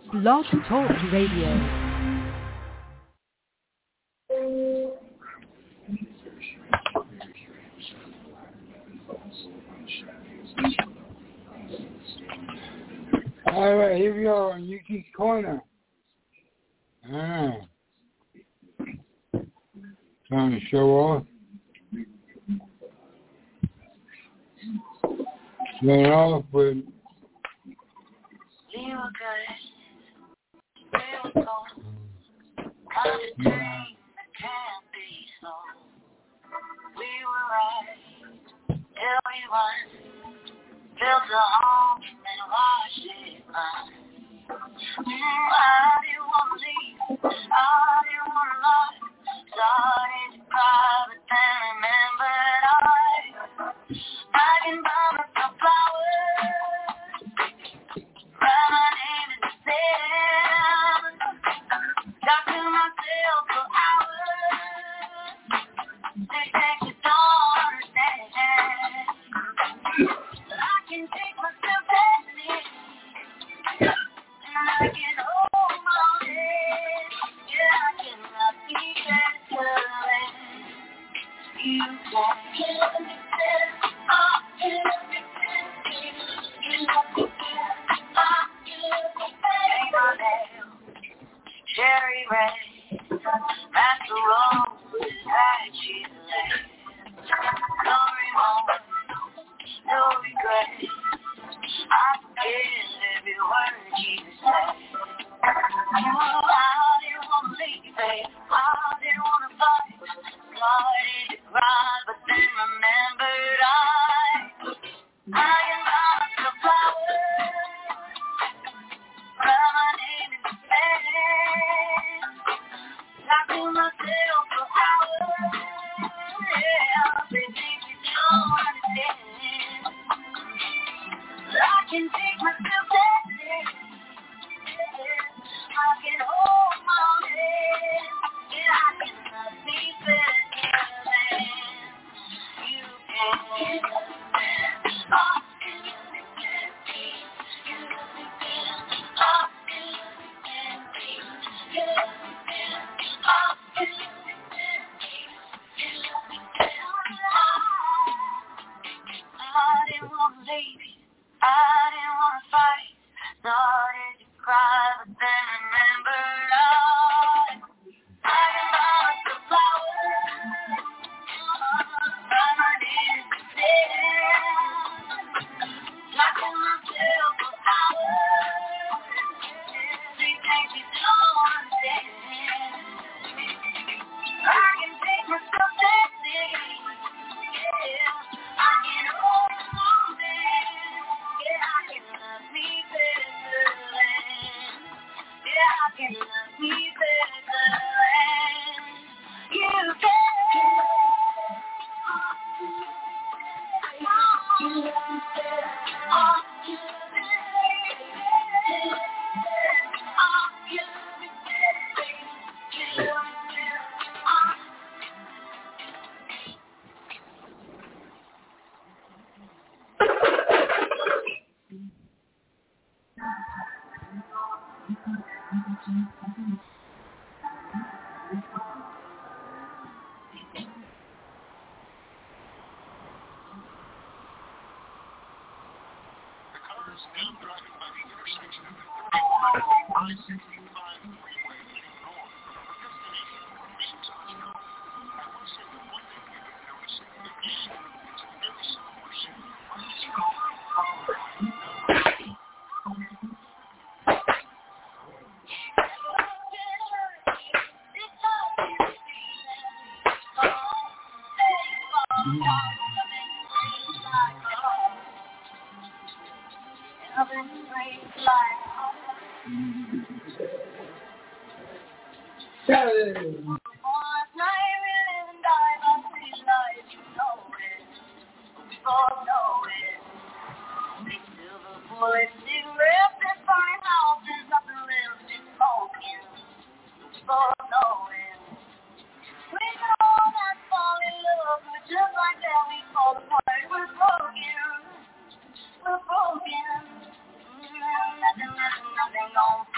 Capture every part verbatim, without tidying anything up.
Blog Talk Radio. All right, here we are on Yuki's Corner. Ah. Trying to show off. Showing off with... We were good. We were cold. Kind of thing that can't be so. We were right till we won. Built a home and watched it burn. Mm, I didn't want to leave. I didn't want to lie. Started to cry, but then remembered I I can buy myself flowers. Write my name in the sand. Talk to myself for hours. They think you don't understand. I can take myself dancing, and I can hold my head. Yeah, I cannot be better than you can. Cherry red, master rose, that she's late. No remorse, no regret. I forget every word you say. I didn't want to leave, babe. I didn't want to fight. Started to cry, but then remembered I I can buy myself flowers. Write my name in the sand. Talk to myself for hours. Yeah, they think you don't understand. I can take myself dancing. Yeah, I can hold my head. Yeah, I cannot be better than you can. Oh. I didn't want to leave, I didn't want to fight. Started to cry, but then remembered I I can buy myself flowers. Write my name in the sand. Talk to myself for hours. They think you don't understand. I can take myself dancing. Yeah, I can hold my man. Yeah, I can love me better than. Yeah, I can love me better than you can. Just like that, we fall apart. We're broken. We're broken. Nothing, nothing, nothing gonna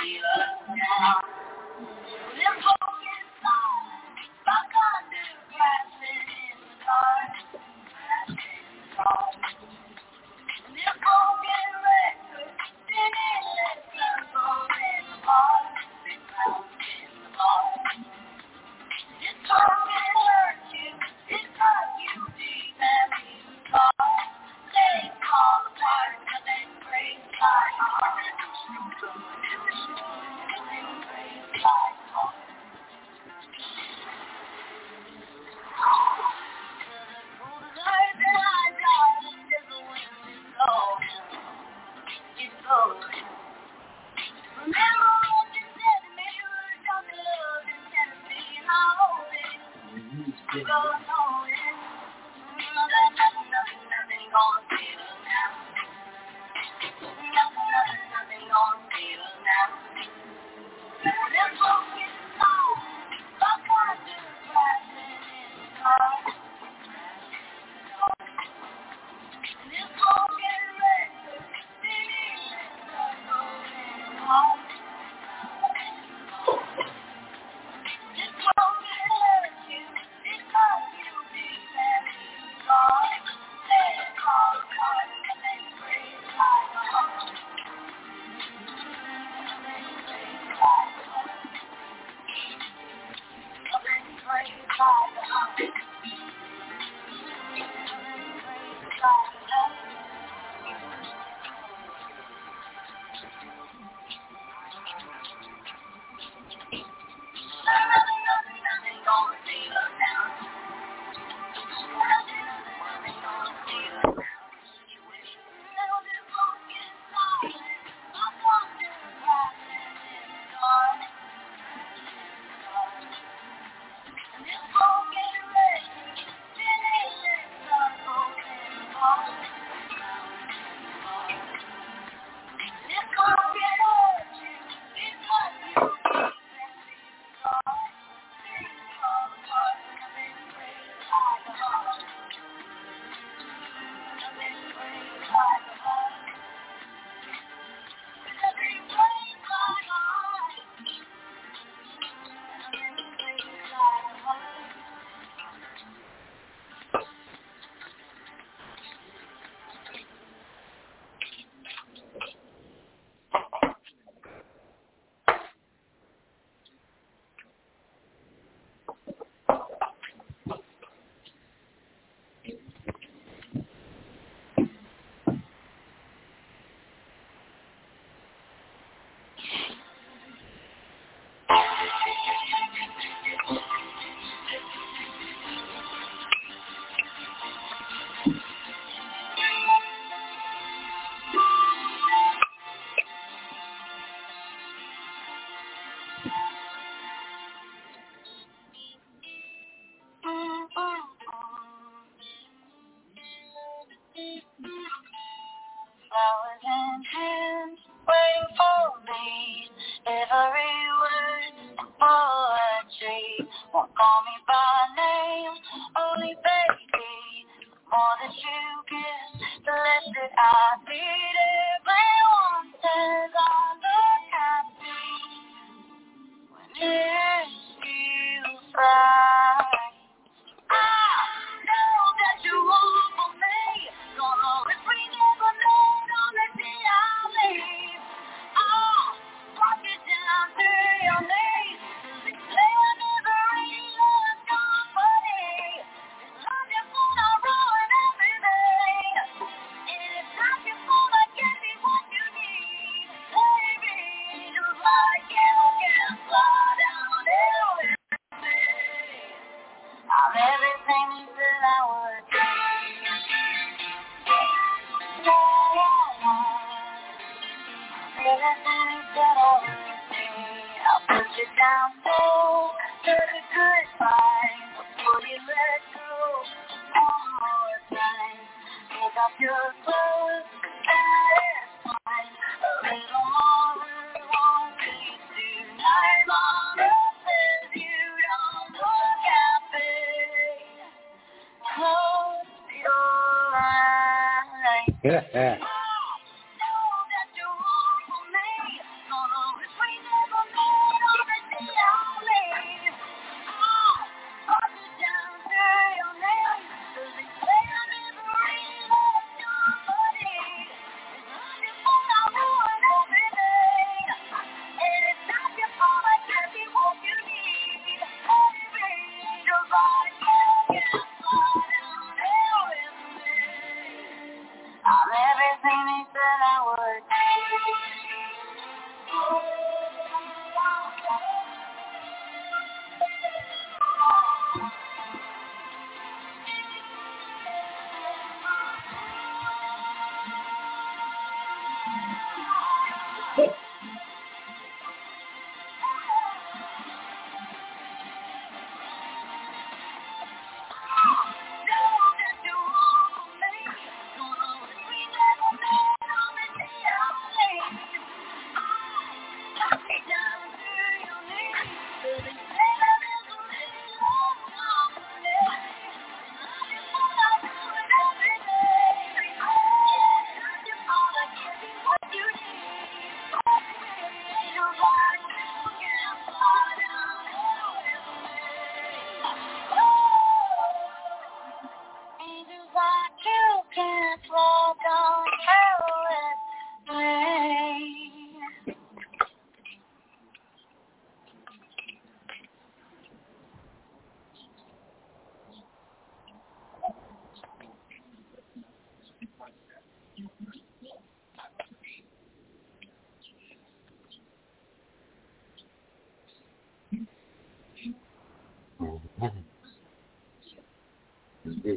Yeah.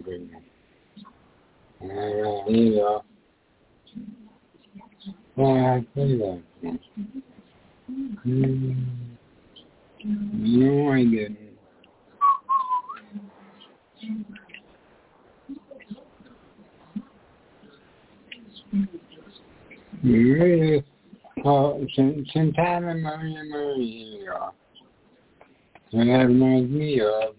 goodness. Uh, here you go. Yeah, I see that. Mm. No, I didn't. Really? Oh, Santana Maria Maria. So that reminds me of.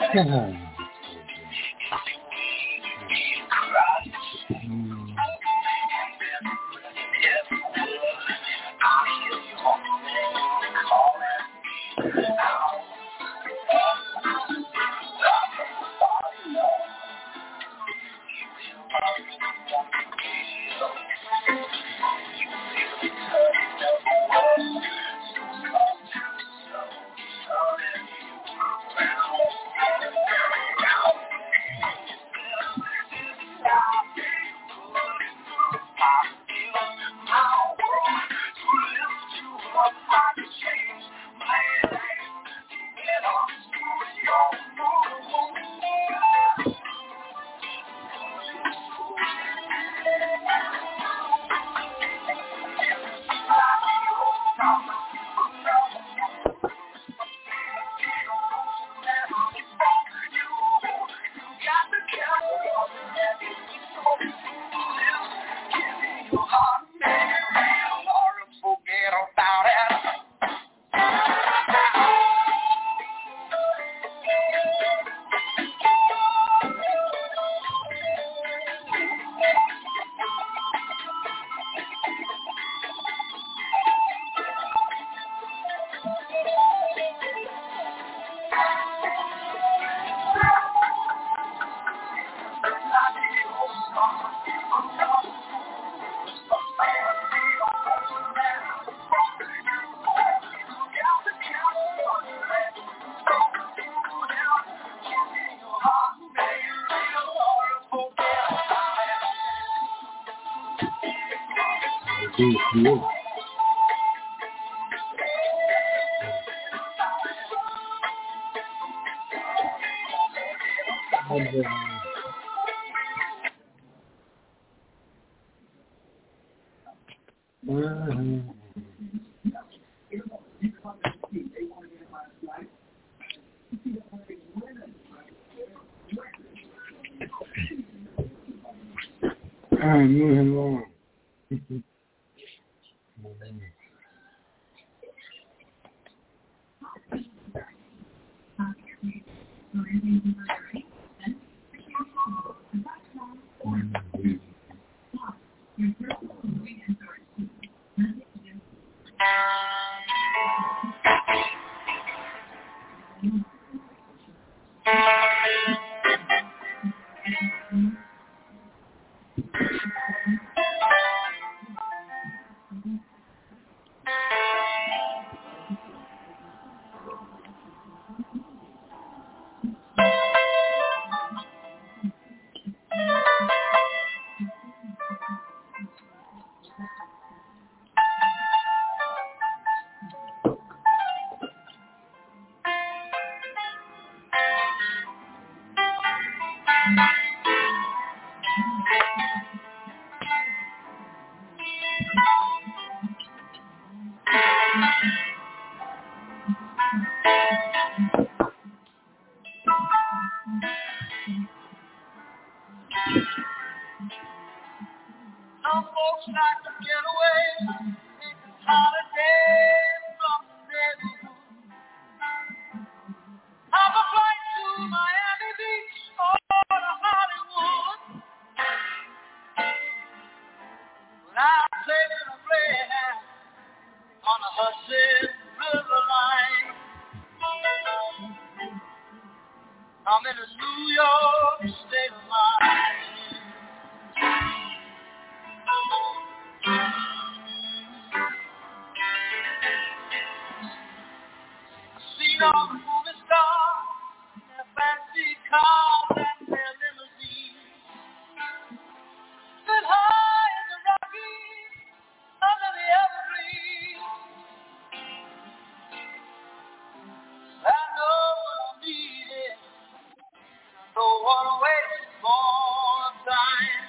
Cool. Mm-hmm. I'm moving along. Some folks like to get away, take a holiday from the neighborhood. Have a flight to Miami Beach or to Hollywood. But I'm taking a Greyhound on the Hudson River line. I'm in a New York state of mind. Seen all the movie stars, their fancy cars and their limousines. Been high in the Rockies, under the evergreens. I know what I needed, don't want to waste more time.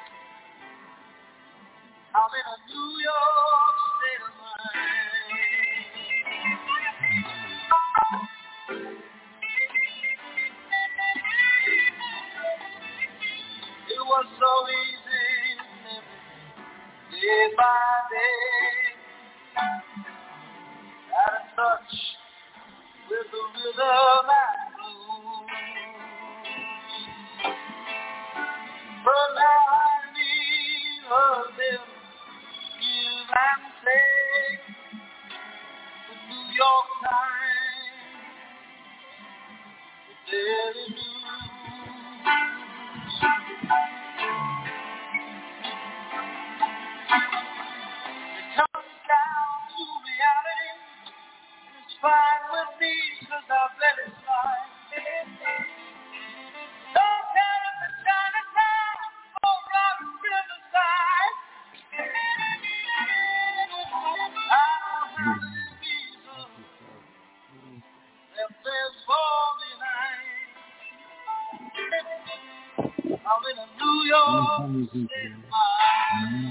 I'm in a New York state of mind. It was so easy living day by day, out of touch with the rhythm and blues. I'm in a New York state of mind.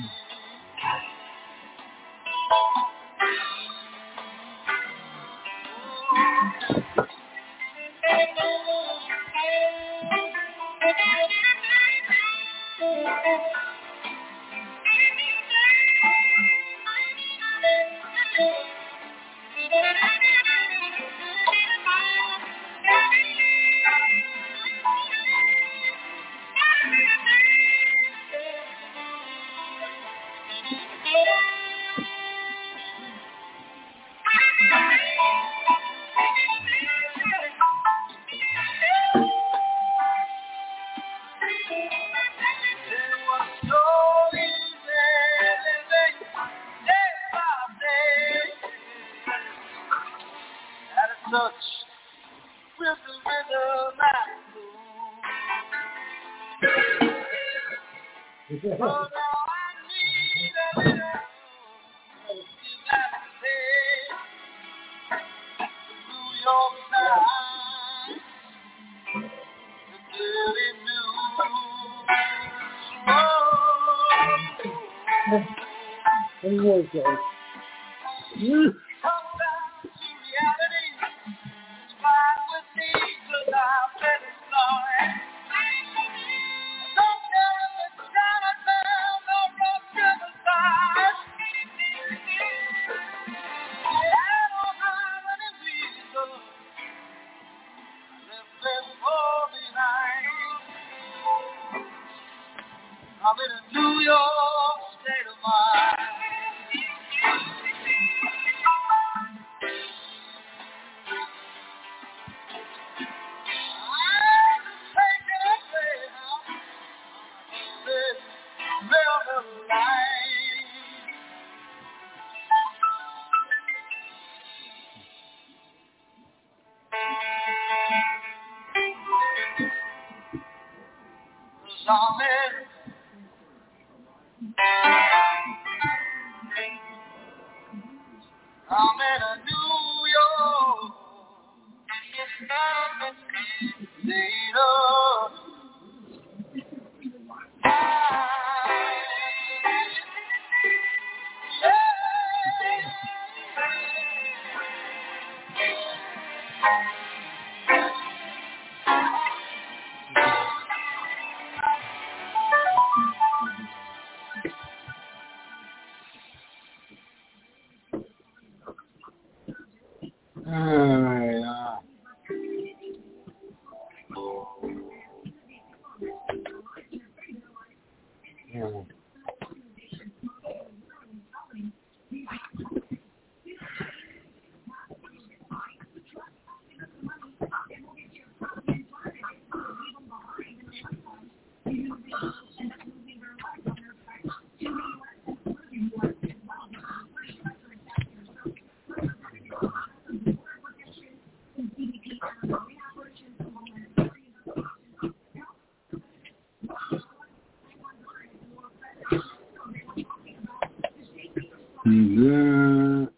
The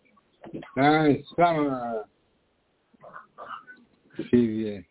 nice summer previous.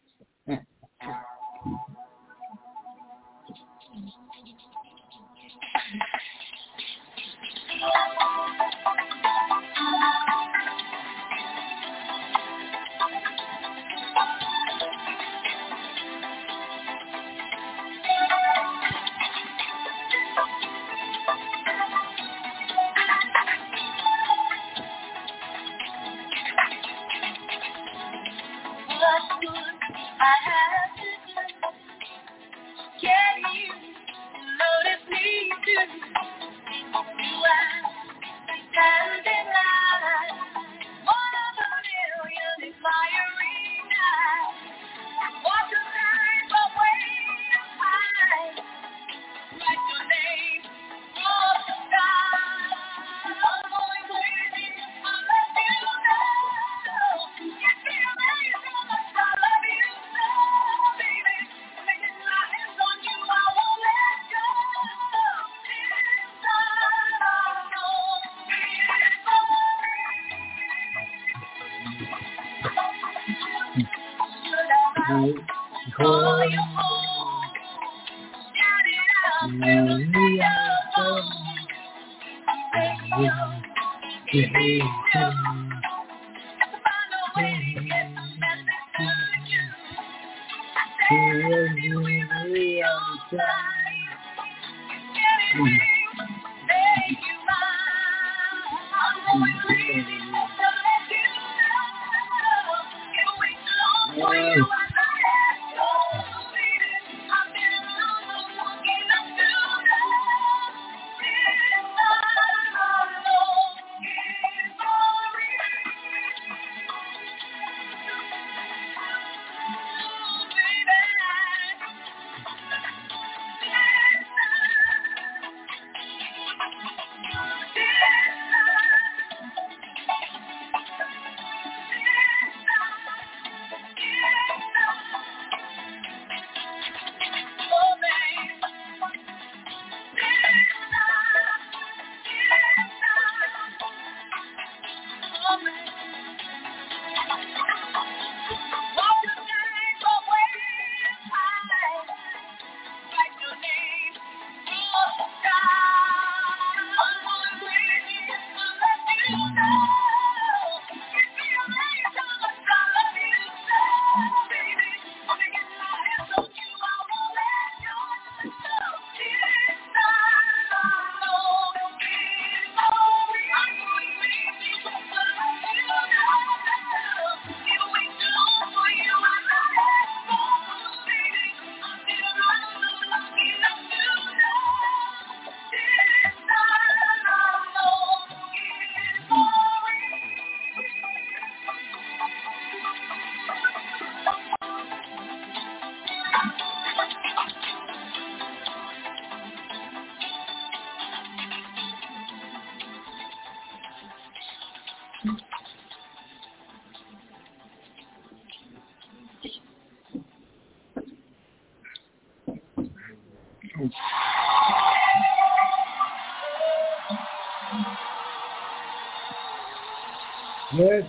Yes.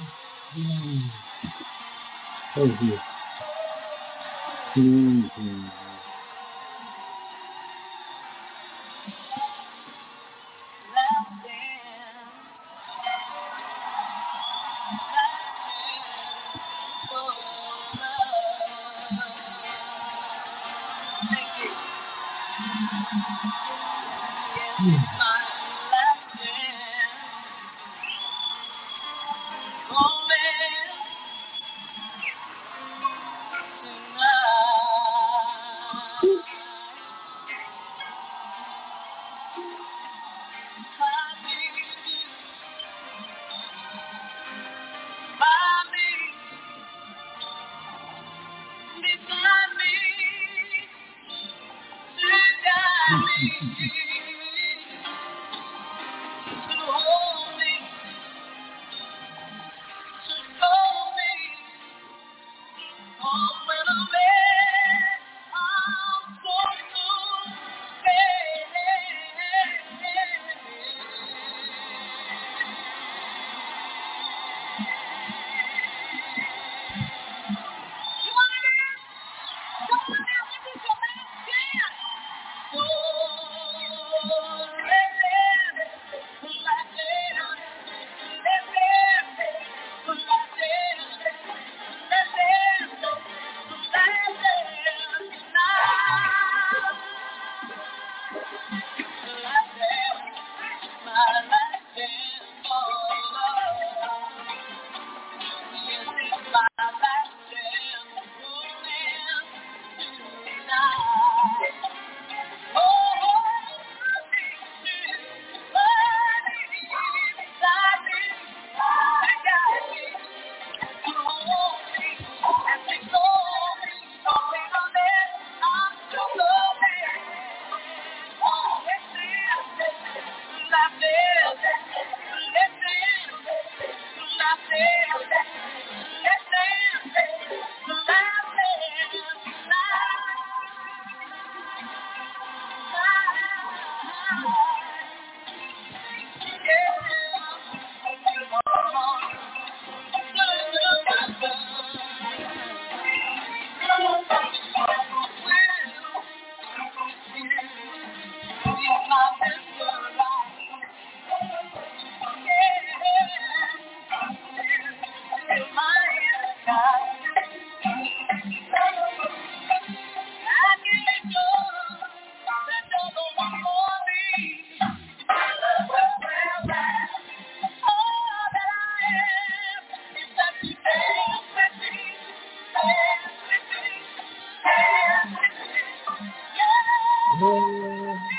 Mm. Thank you. Mm-hmm. Mm.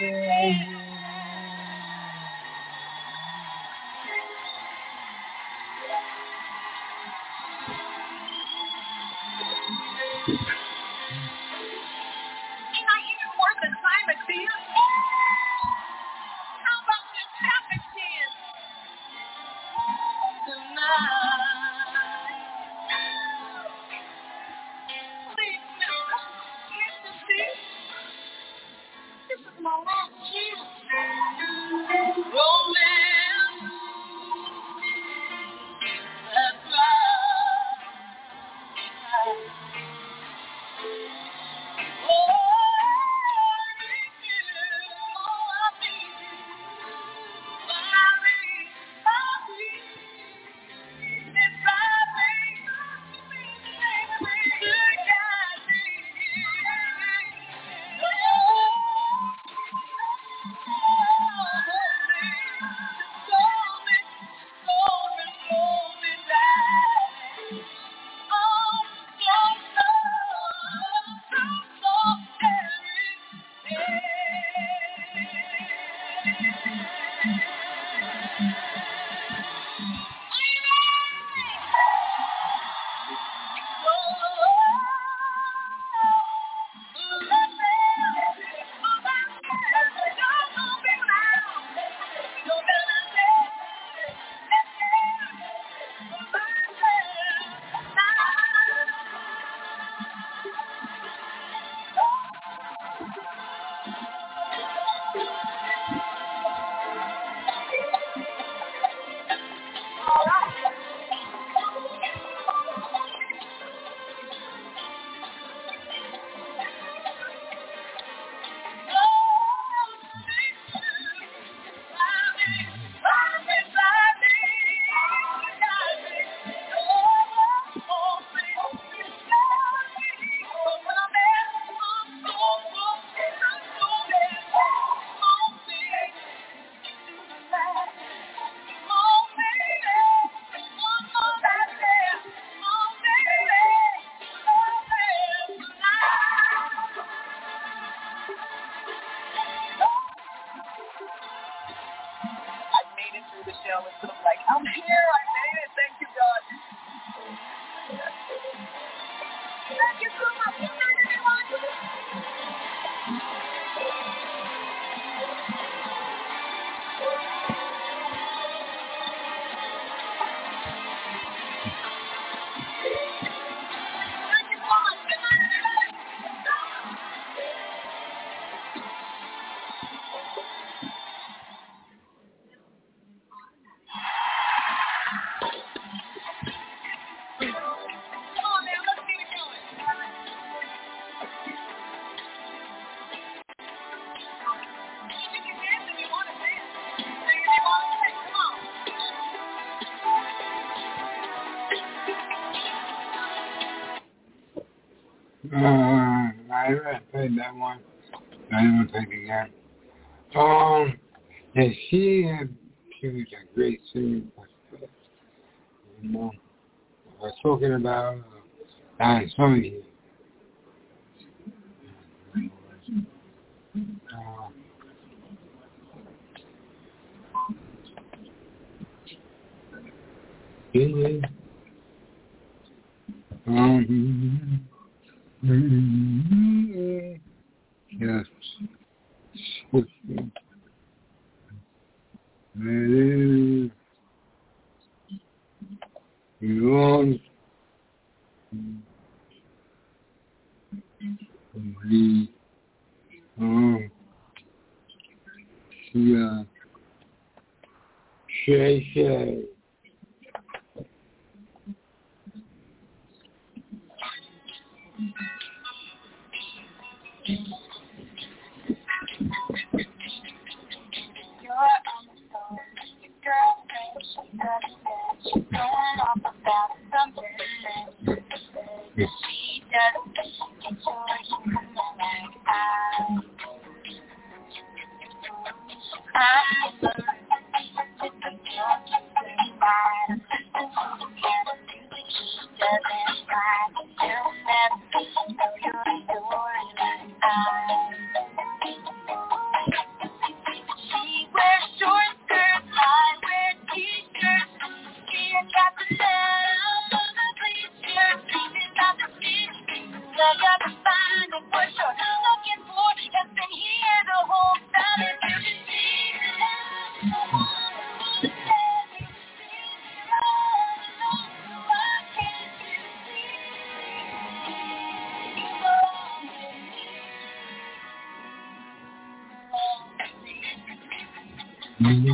Uh, I already played that one. I didn't take it again. Um, and she had, she was a great singer. You know, I was talking about uh, I saw you. Uh, yeah. Um, yes. Maybe you want the um yeah Shay Shay. Mm-hmm.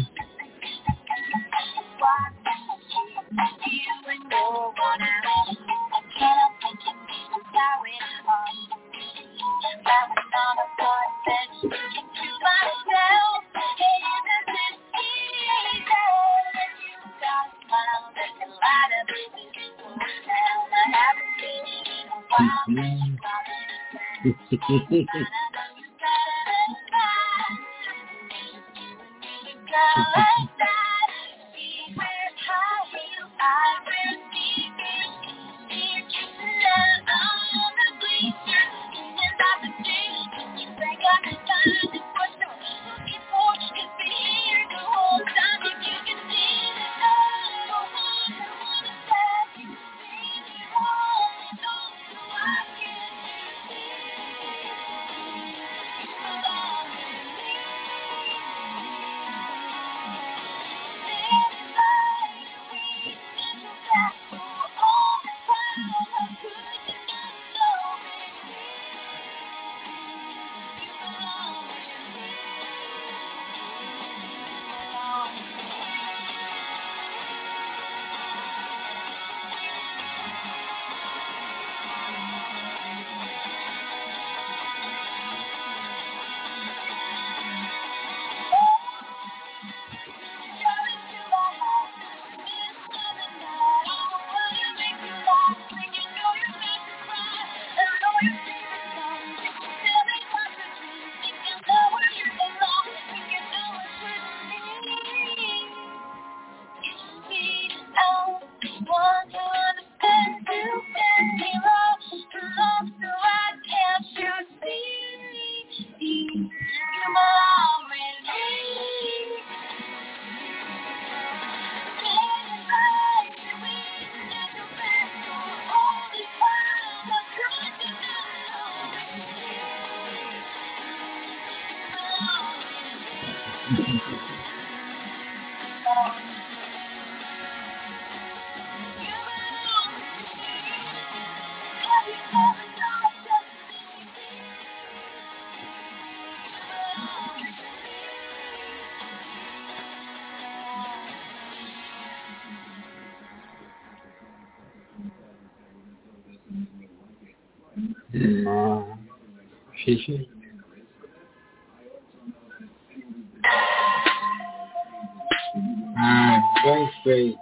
No. Shishi. Ah, thanks, babe.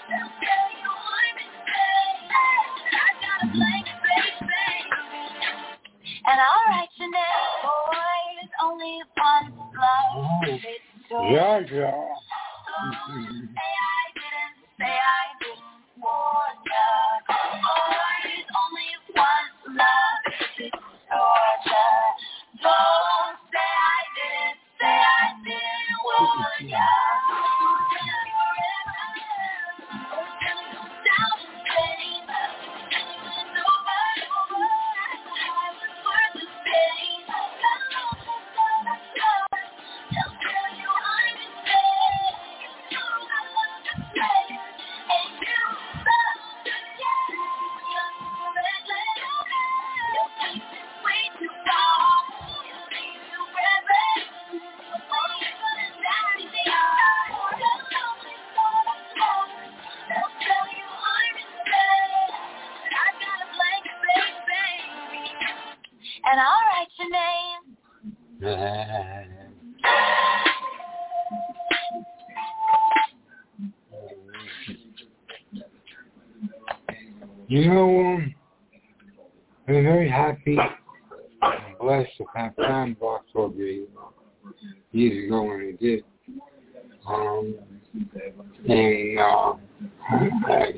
And I'll write your name, boy, it's only one love. Yeah, yeah. Say I didn't, say I didn't want ya. Boy, it's only one love. It's Georgia. Don't say I didn't, say I didn't want ya. And I'll write your name. You know, um, I'm very happy and blessed to have found Box Orgy years ago when I did. Um, and uh, I,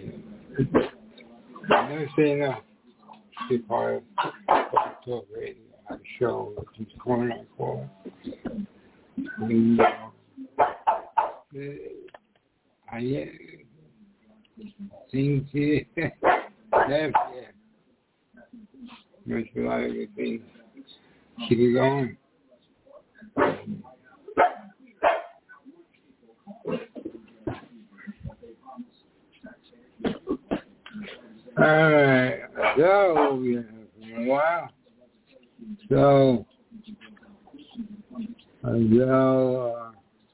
I never say enough to be part of Box Talk Radio. I have a show which is Corner on Call. And uh, I think she left there. Must be like a thing. She could go on. Alright, so we have for a while. So, so, uh,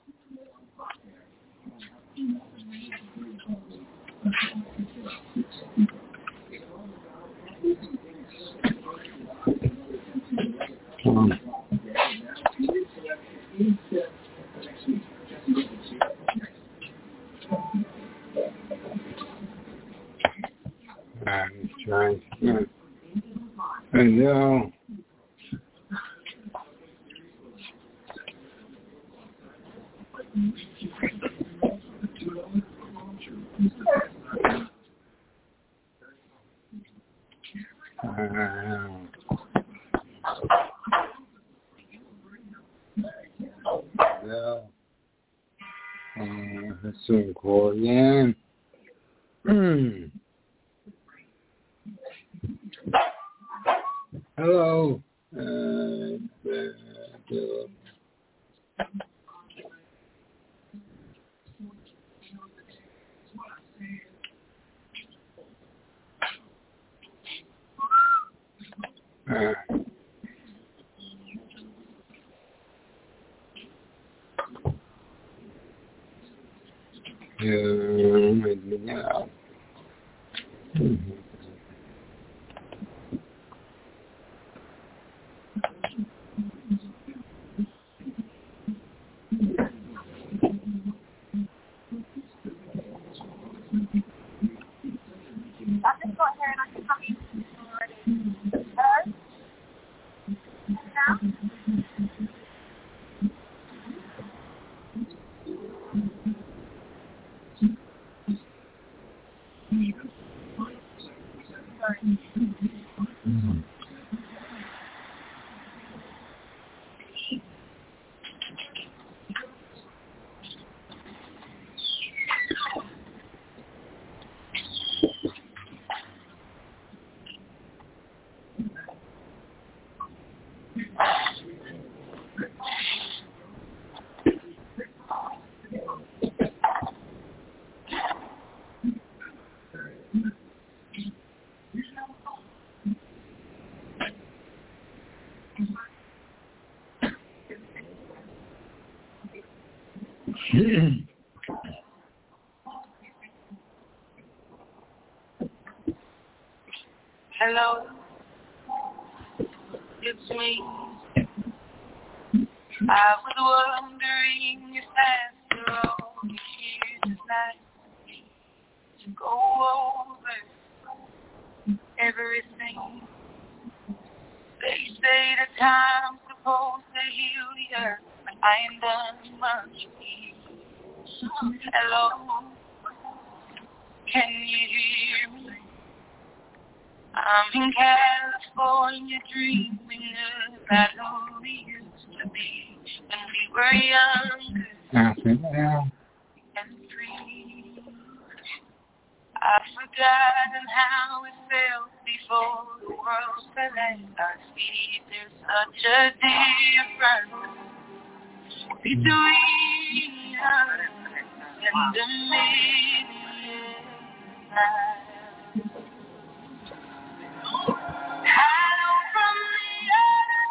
um, I'm trying to, I know. Uh, so, uh, let's soon call again. Mm. Hello. Uh, uh, uh, yeah. Mm-hmm. Hello, it's me. I was wondering if after all these years is nice. to go over everything. They say the time's supposed to heal the earth, but I ain't done much. Hello, can you hear me? I'm in California dreaming about who we used to be when we were younger and free. I've forgotten how it felt before the world fell at our feet. There's such a difference between us and a million miles. Hello from the other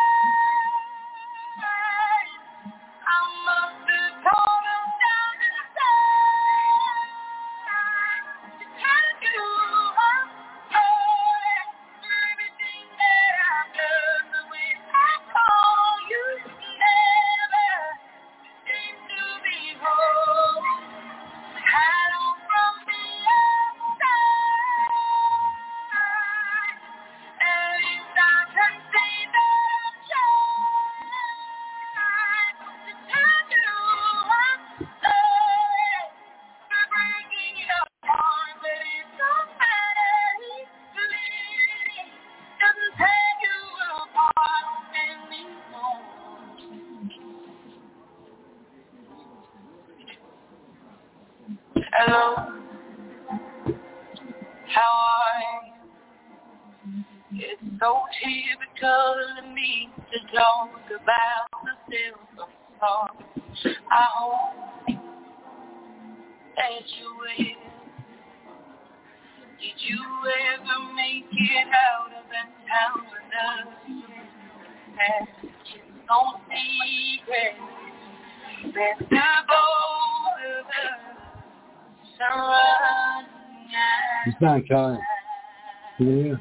side. I must have told them down inside to tell you I'm sorry for everything that I've done. The way I call you never seem to be whole. Hello from the other side. At least I can say that I'm trying to tell you I'm sorry for breaking your heart, but it don't matter. Believing doesn't tear you apart anymore. Hello, how are you? It's so typical of me to talk about the silver song. I hope that you will. Did you ever make it out of that town with us? It's no secret that the both of us are running out. It's not time. Yeah.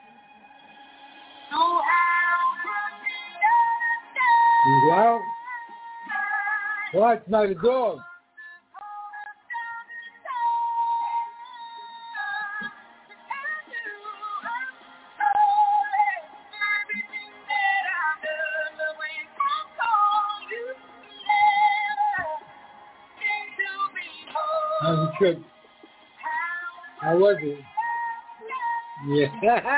So how come You go out? What? It's not a dog. How's the trip? How was it? Yeah.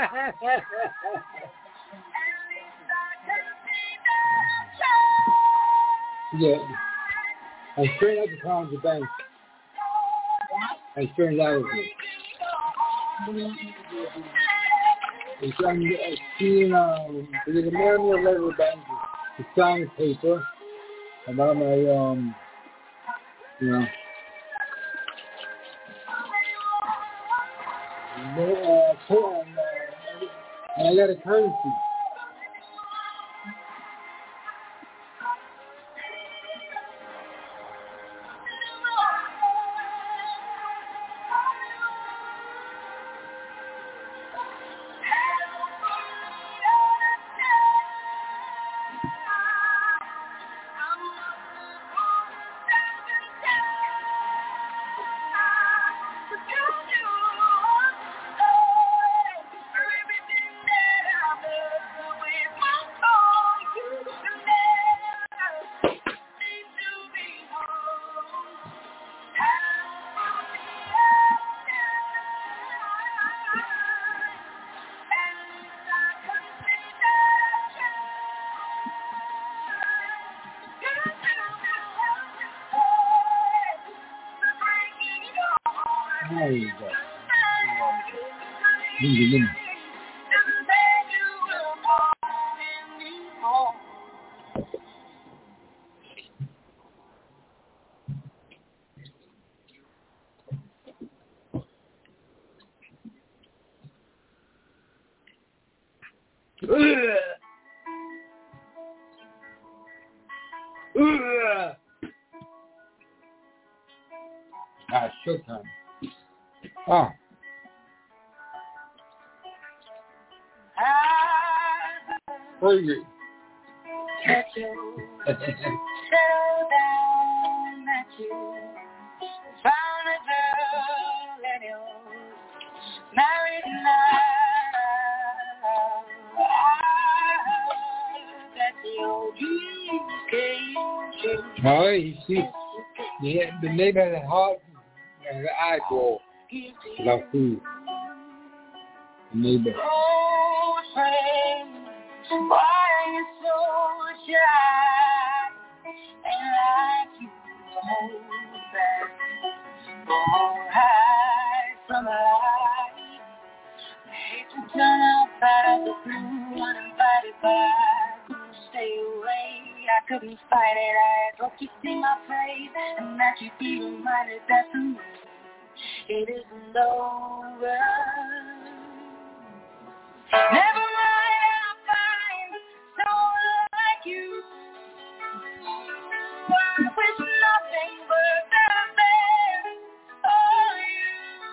Yeah. I straightened out the car on the bank. I straightened out with it. It's on the, I've seen, um, there's a manual level bank. It's signed paper about my, um, you know, uh, uh, and I got a currency. There you go. Mm-hmm. Ah, showtime. Oh. Hungry. Settle down at you. Found a girl Oh, you see, yeah, the neighbor had a heart and the eyeball. Love food. The neighbor. Oh, friend, why are you so shy? And like you hold back, don't hide from the light. I hate to turn up out of the blue, uninvited, but I couldn't stay away. I couldn't fight it. I hope you see my face and that you be reminded that for me it isn't over. Never mind, I'll find someone like you. I wish nothing but the best for you.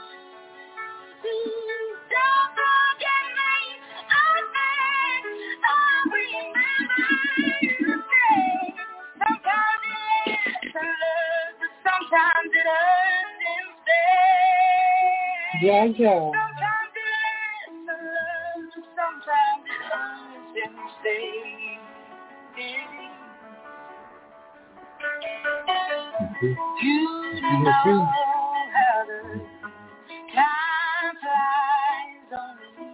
Don't forget me, I beg. I'll remember you say. Sometimes it is to love, but sometimes it hurts instead. Yeah, yeah. Sometimes it is to love, but sometimes it hurts instead. You know how the time flies on me.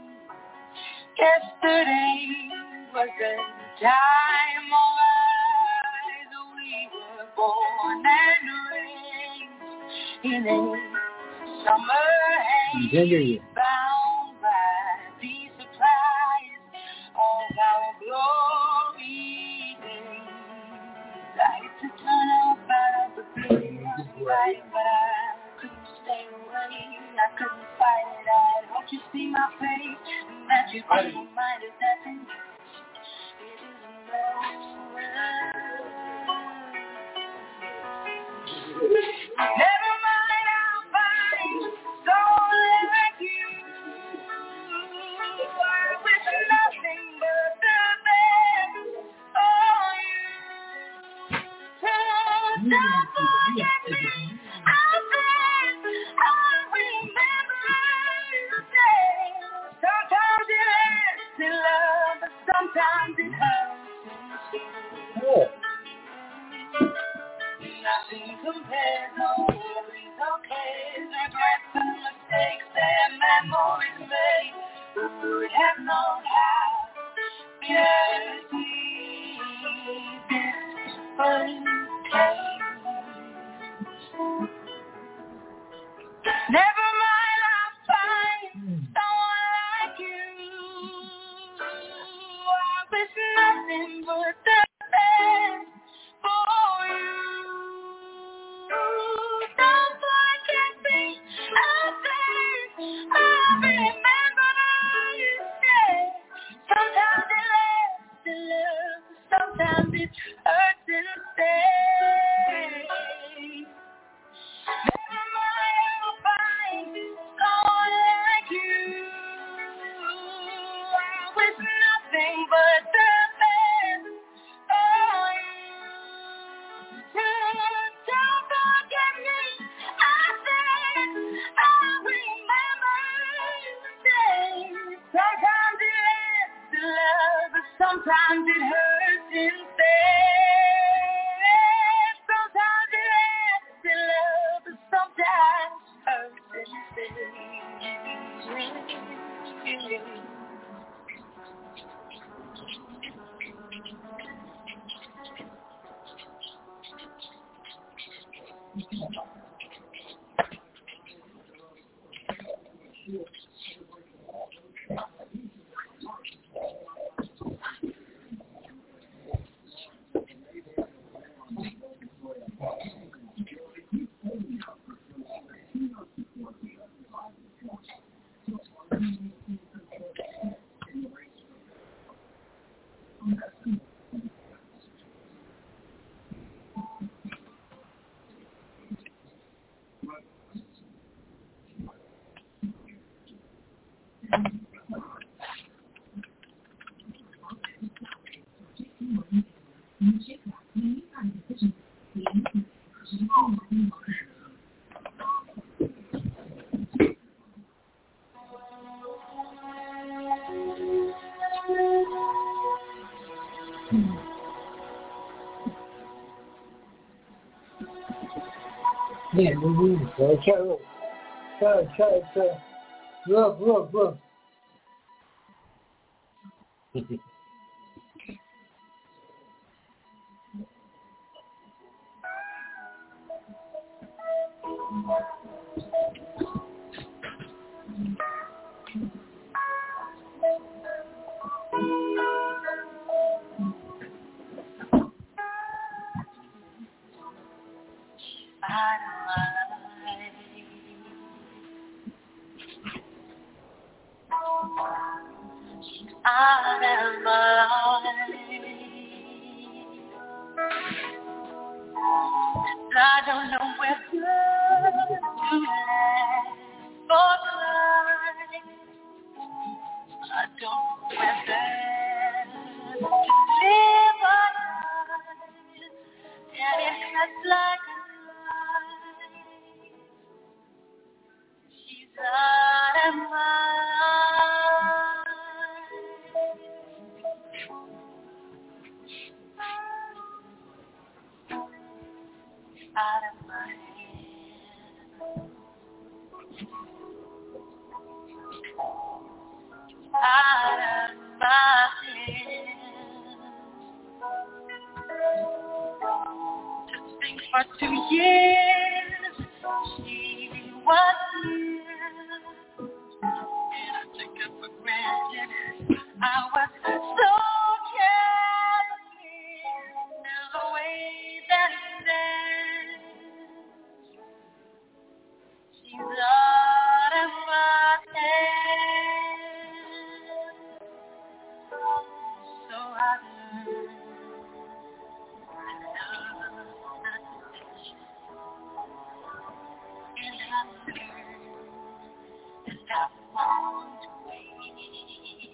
Yesterday was the time of lives. We were born and raised in a summer haze, bound by the surprise of our glory days. I hate to turn up out of the blue, right, but I couldn't stay away. I couldn't fight it. I hope you see my face and that you be reminded that it isn't over. Never mind, I'll find someone like you. I wish nothing but the best for you. Don't forget me, I beg. I'll remember you say. Sometimes it hurts to love, but sometimes it hurts. Oh. Nothing compares, no worries, no cares, regrets and mistakes that memories made. Who would have known how bittersweet this would taste? Never mind, I'll find someone like you. I wish nothing but the best for you. Don't forget me, I beg. I'll remember you say. Sometimes it lasts in love, sometimes it hurts instead. Never mind, I'll find someone like you. I wish nothing but the best for you. Don't forget me, I beg. I'll remember you say. Sometimes it lasts in love, but sometimes it hurts instead. Sometimes it lasts in love, but sometimes hurts instead. 念的意思，这这这这，不不不。 Out of my life, I don't know where to land for life. I don't know where to live my life, and it cuts like a knife. She's out of my life. Out of my head, out of my head. To think for two years she was here, and I took her for granted. I was so careless. Now the way that it stands, she's out of my head. So I learned that love not protection, and I learned that I won't wait.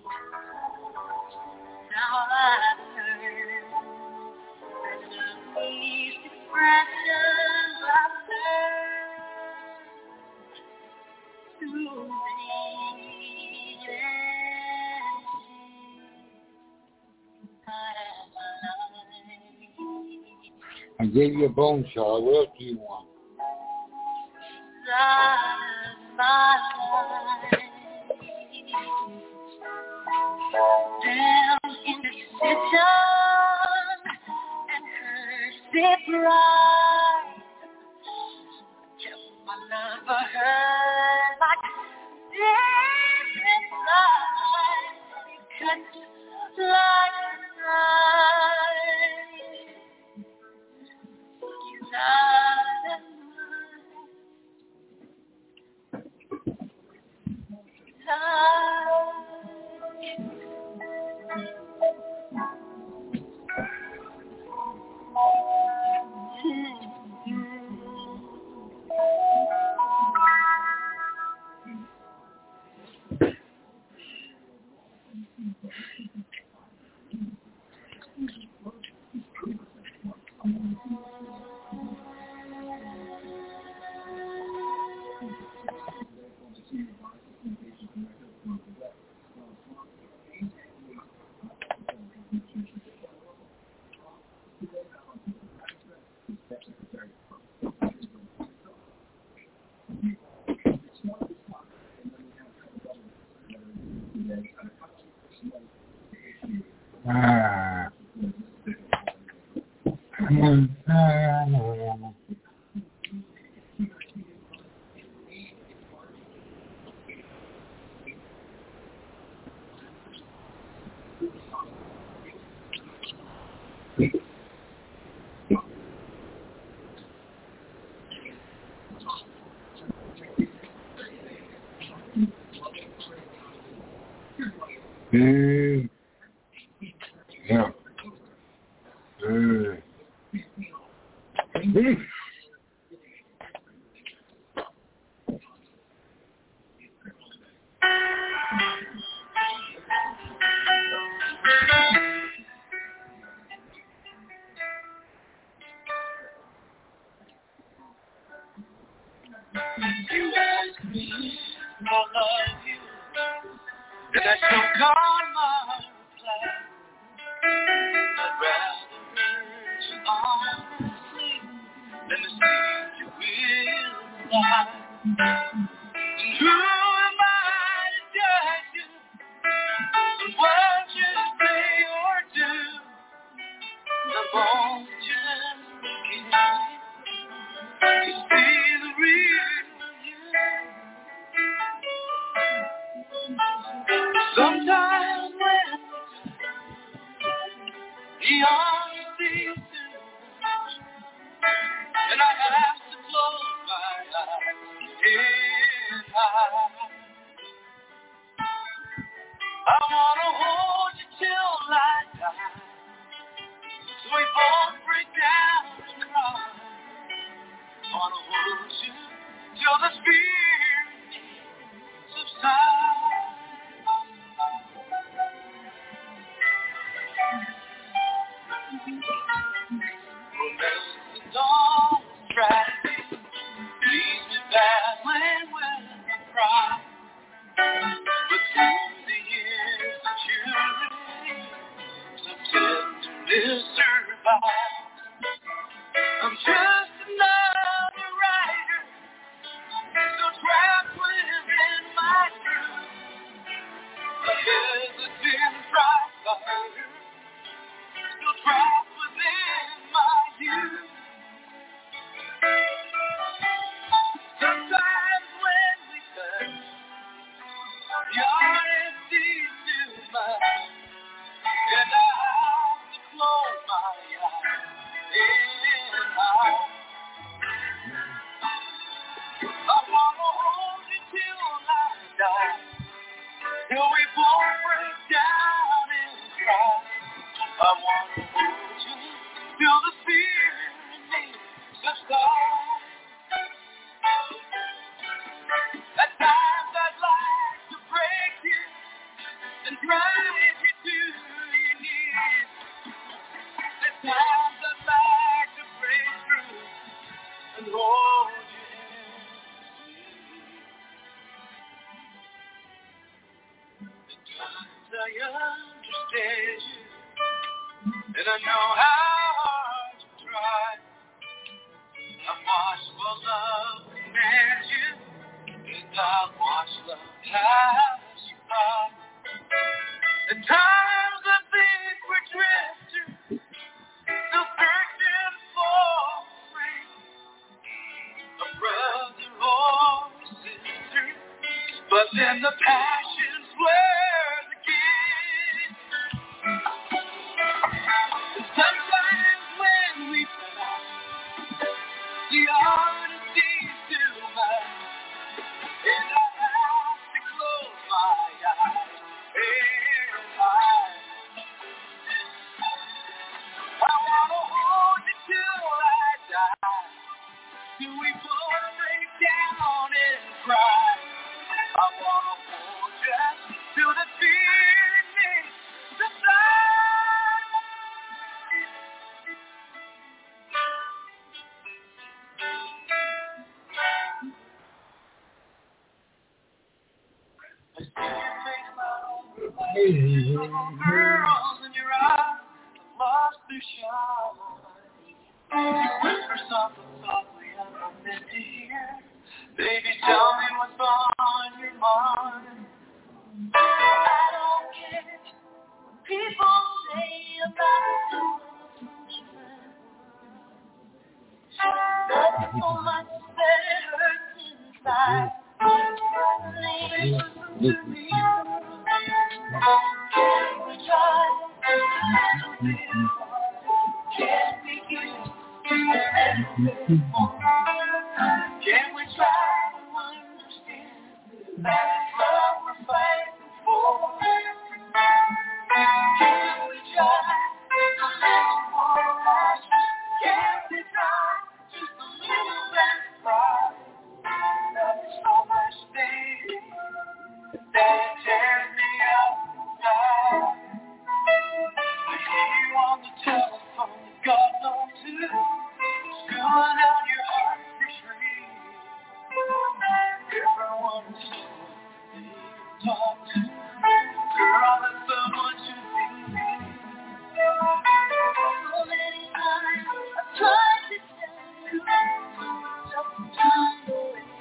Now I learned that love needs expression, I learned to read and I gave you a bone saw. What else do you want? my life. Down in the decision and cursed it right. Kept my love for her like deep inside. It cuts like a knife. She's out of Ah. Mm. Mm. Yeah. Mm. Mm. You ask me, I love you. That's so gone my reply. I'd rather hurt you honestly than to see you with side. Who am I to judge you? What you say or do? The bones just begin to see the real you. Sometimes when the honesty is too much, and I have to close my eyes and hide. I wanna hold you till I die, so we both break down and cry. I wanna hold you till the fear subsides. Romance is all tragedy, leaves me bad when when I cry. But through the years of maturity, some tenderness survives. I'm just another writer, still trapped within my truth. A hesitant pride fighter, still trapped within my youth. Sometimes when we touch, the honesty's too much, and I have to close my eyes and hide. I wanna hold you till I die, till we both break down and cry. I wanna hold you till the fear in me subsides. At times I'd like to break you and drive you to your knees. At times I'd like to break through and hold you. At times I understand you, and I know how hard you try. I've watched for love command you, and I've watched love pass you by. At times I think we're drifters, still searching for a friend, a brother or a sister, but then the passions blur again. Sometimes when we fight, the honesty's too much, and I have to close my eyes and hide. I wanna hold you till I die, till we both break down and cry. I wanna hold you till the fear in me subsides. I see your face, my own girls in your eyes, lost their shine. You whisper something softly I'm meant to hear. Baby, tell me what's on your mind. I don't care what people say about you. Nothing so much that it hurts inside. Suddenly to me. Can we try? Can we get a little bit more? Can we try to understand that it's love we're fighting for? Can we try a little more passion? Can we try just a little less pride? There's so much, baby, that it tears me up inside. I hear you on the telephone, God knows who, spilling out your heart for free. Everyone's so they talk to, girl, that's so much you need. So many times I've tried to tell you, just time away.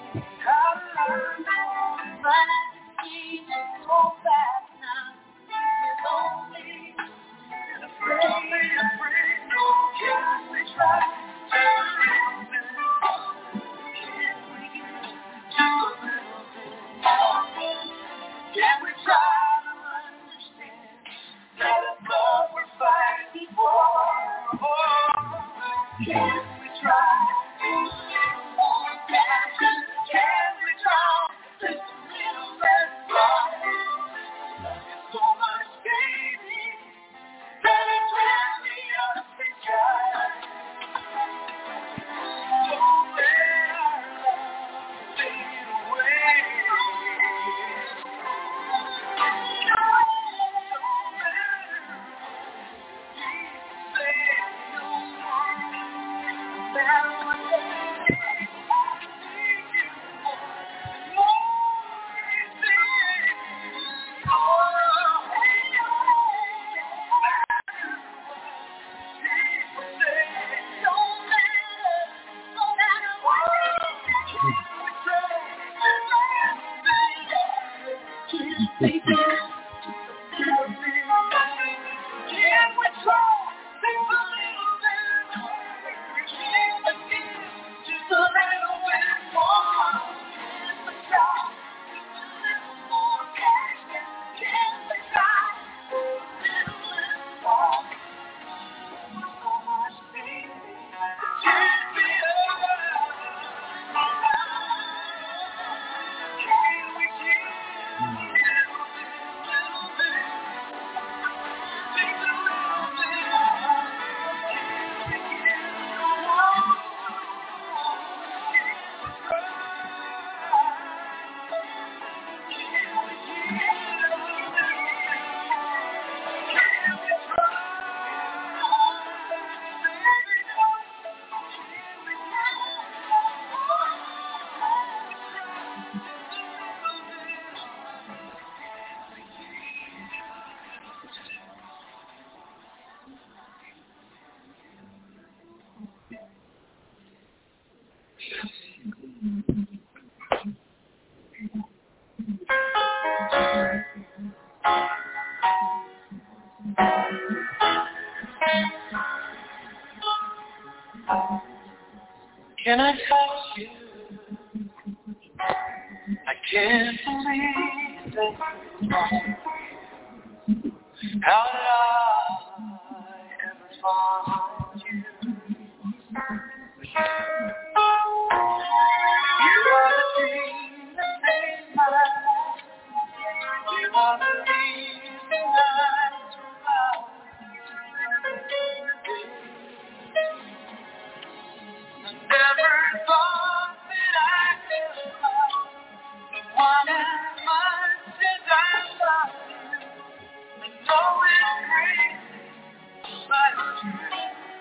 Can I touch you? I can't believe it. How did I ever find you? You are the dream that saves my life. You are the reason I survive. I never thought that I could find one as much as I love you. I know it's crazy, but it's true.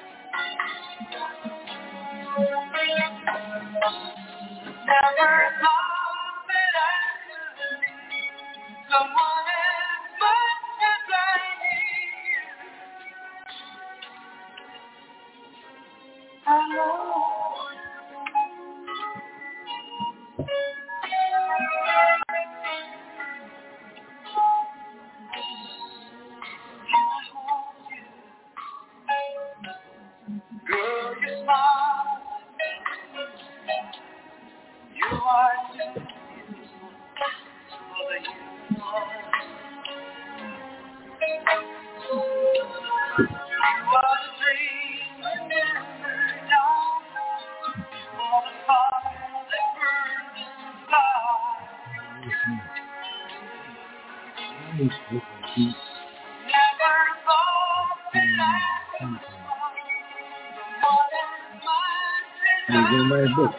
Never thought that I could need someone as much as I need you. I know. Girl, you're smart. You are too beautiful for the human. You are the dream that never dies. You are the fire that burns inside. Never thought that I could find someone as much as I love you.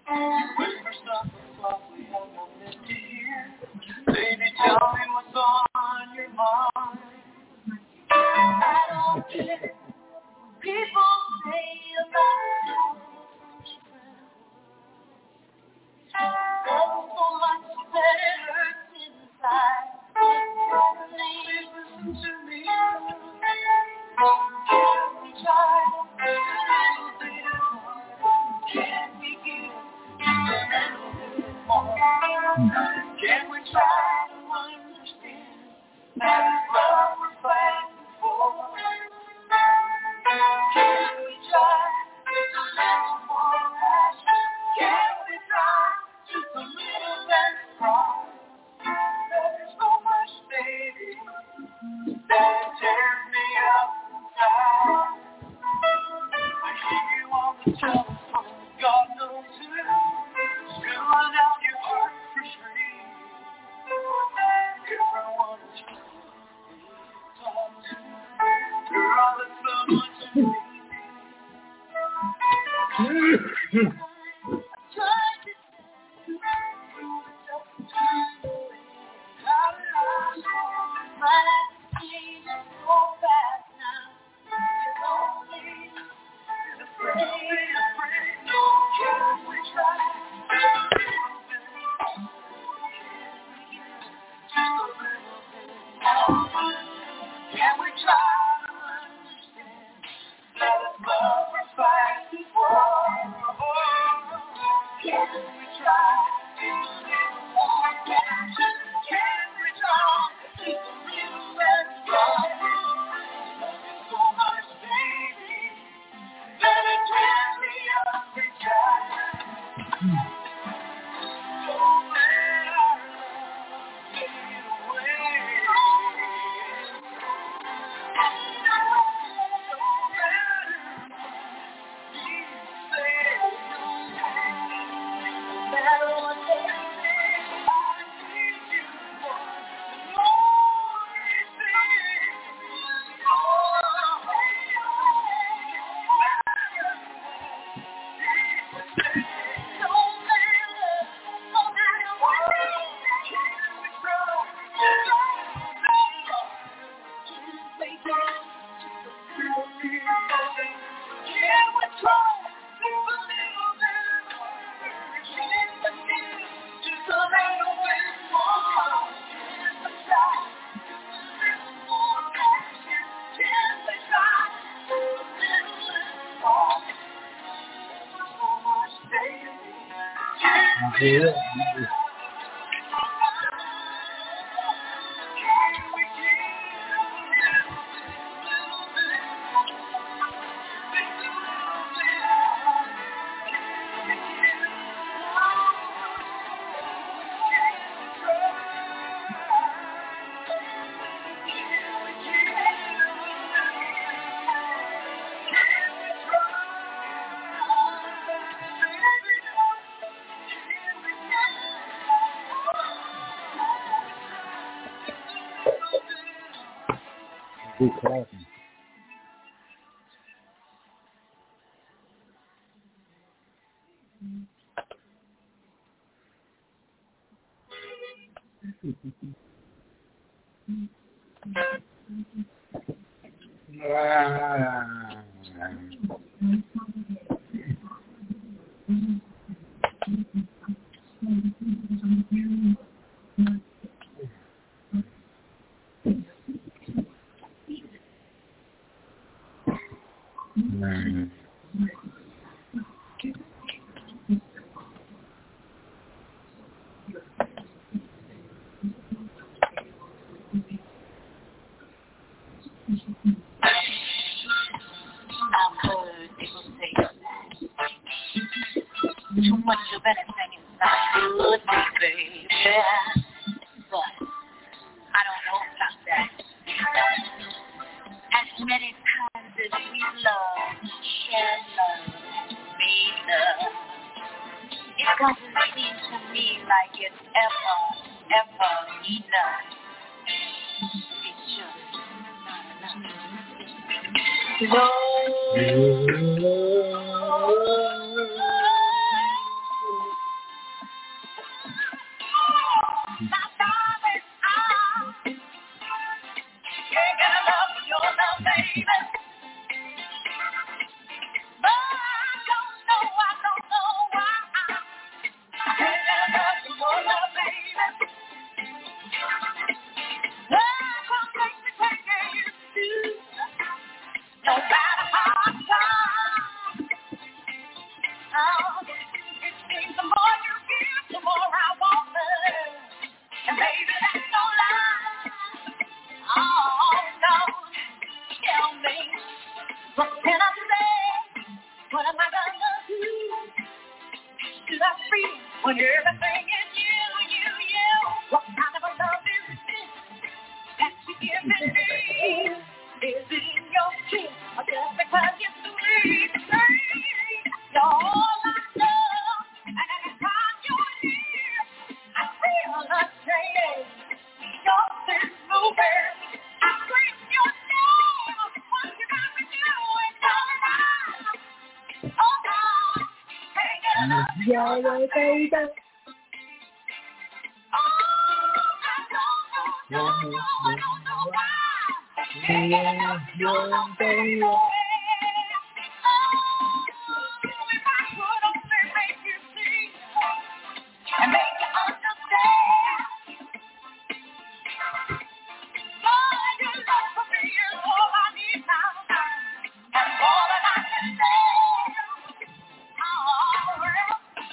Whisper something softly I'm not meant to hear. Baby, tell me what's on your mind. I don't care what people say about you. There's so much better inside. Please listen to me. Can we try a little bit more? Can we give a little bit more? Can we try to understand that it's love we're fighting for? Can we try just a little more passion? Can we try just a little less strong? There's so much, baby, that tears me up inside. I hear you on the telephone, God knows who, spilling out your heart for free. Everyone is talk to, girl, it's so much to me. I tried to tell you, you were just too late. How did I know my life changed so fast now? You're lonely, you're afraid, afraid. No, can we try just a little bit? Can we give just a little bit more? Can we try to understand that it's love we're fighting for? Can we try just a little more passion? Can we try just a little less love? Love you so much, baby, that it tears me up inside. Don't let our love fade away. Yeah. Be clapping. Mm. I've heard people say that too much of anything is not good, baby. But I don't know about that. As many times as we love, share love, made love, it doesn't seem to me like it's ever, ever enough. It's just not enough. No. Oh, it seems the more you give, the more I want love. And baby, that's no lie. Oh, no. Tell me, what can I say? What am I gonna do? Should I free when everything is you, you, you? What kind of a love is this that you give me? Is it in your skin or just because you're sweet? You're all I know, and every time you're here, I feel a change. Your sense moving, I scream your name. What you got me doing? All right. Oh, God, can't get enough of your love, baby. Oh, I don't know, don't know, I don't know why. Yeah, your baby. Oh, if I could only make you see and make you understand. Lord, your love for me is all I need now, and more than I can stand. Oh, well,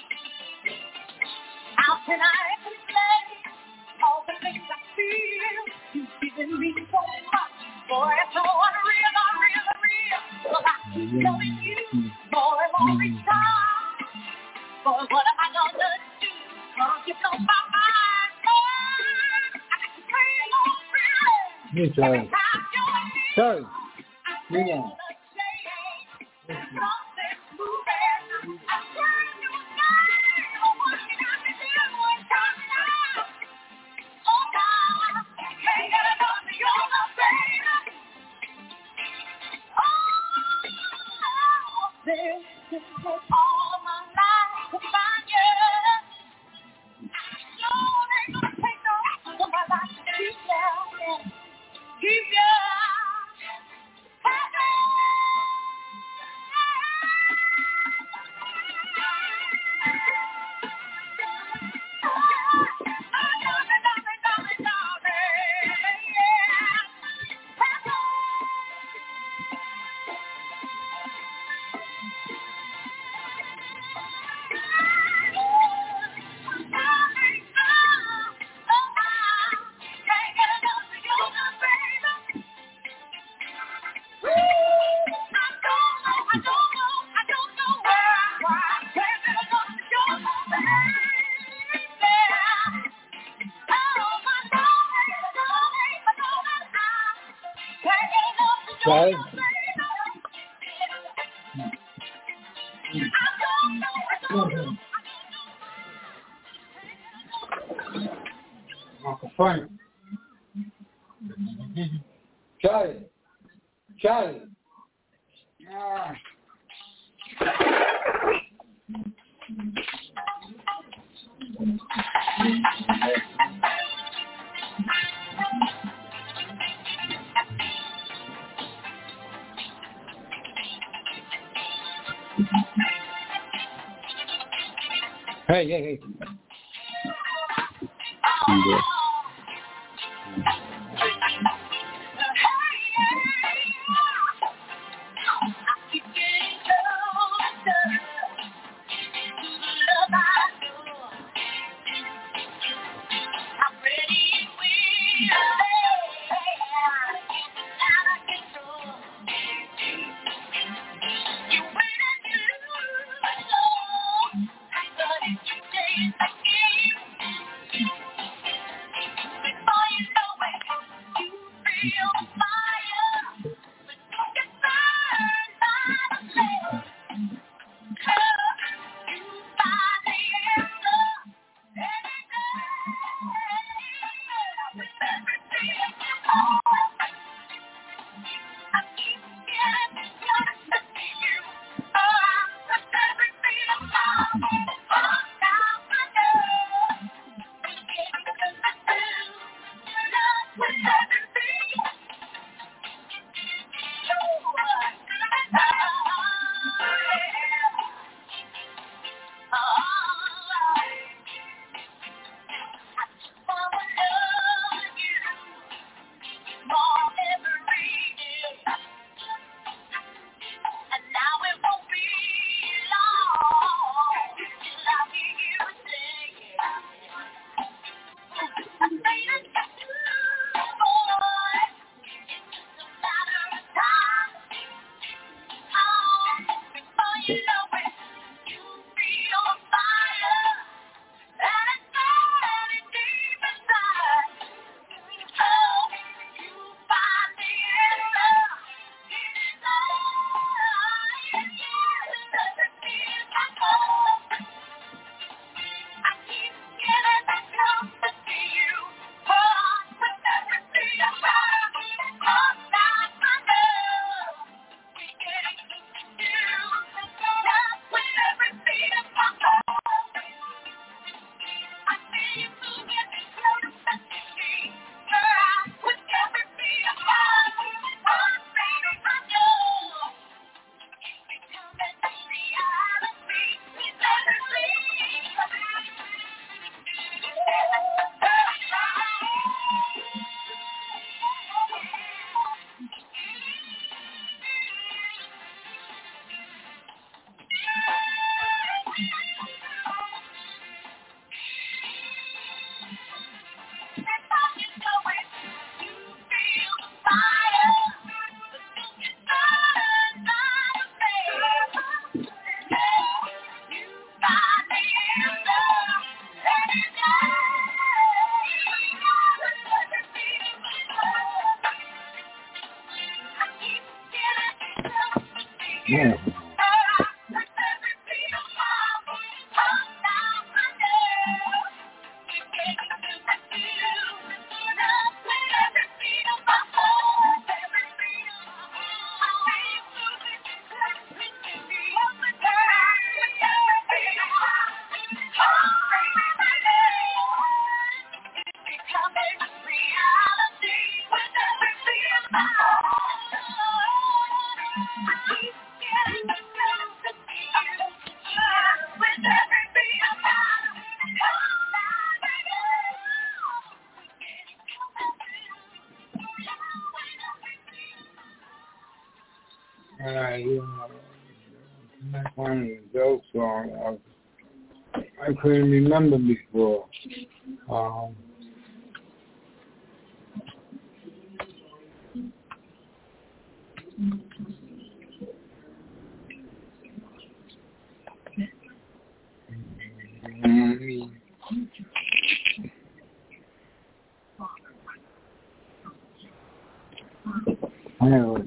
how can I explain all the things I feel? You've given me so much. Boy, it's so unreal, unreal, unreal. Well, I keep loving you more and more each time. Boy, what am I gonna do? Cause you blow my mind. I can feel no feeling. Yes, sir. Every time you're here, Charlie, I you feel know. a change. Something's moving. I turn your name. Oh, what you got me doing? Come now. Oh, God, can't get enough of your love, baby. Oh, this is all my life to find you. Lord, ain't gonna take no rest of my life to keep you, keep you. Charlie. Uncle Frank. Charlie. Charlie. Ah. Hey, hey, hey. Yeah. And now it won't be long. Yeah. Uh, you know, that's one of the dope songs I, I couldn't remember before. Um, mm-hmm. Anyway.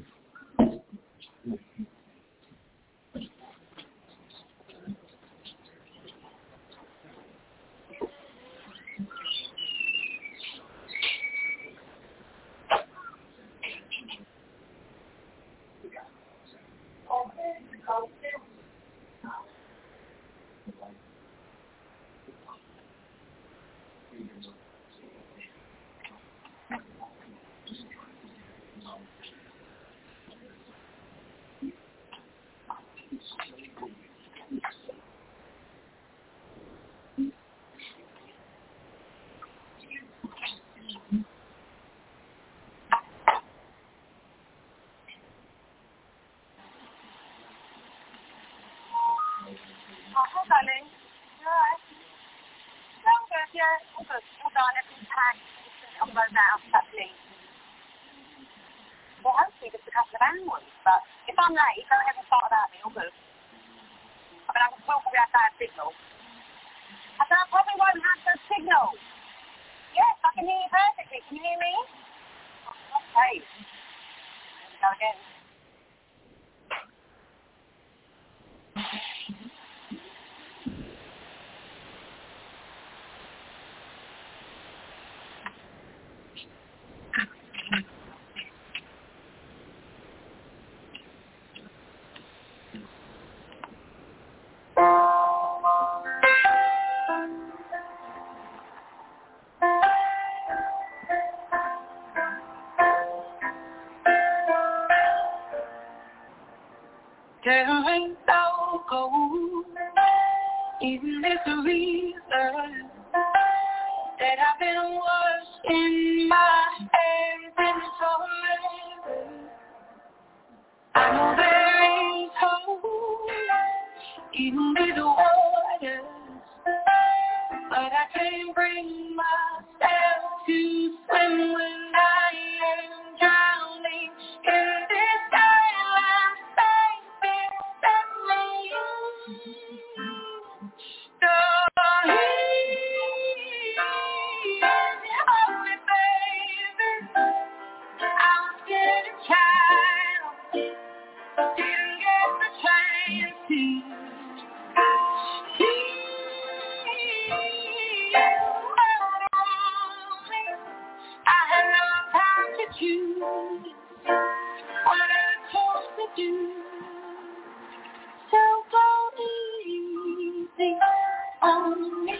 Well, hopefully just a couple of hours, but if I'm late, don't ever start about me, all good. I mean, I will probably have to have signal. I said I probably won't have the signal. Yes, I can hear you perfectly. Can you hear me? Okay. Go again. There ain't no gold in this reason that I've been washing my hands in forever. I know there ain't hope in these waters, but I can't bring myself to swim when I am drowning in this silent space that me. So holy baby, I was just a child, didn't get the chance to see you. I had no time to choose what I chose to do. So go easy on me.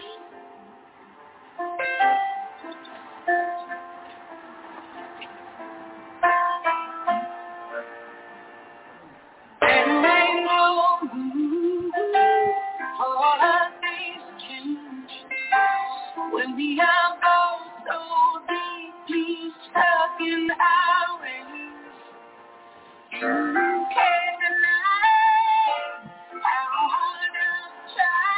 And I know all our things change when we are both so deeply stuck in our ways. You can't deny how hard I've tried.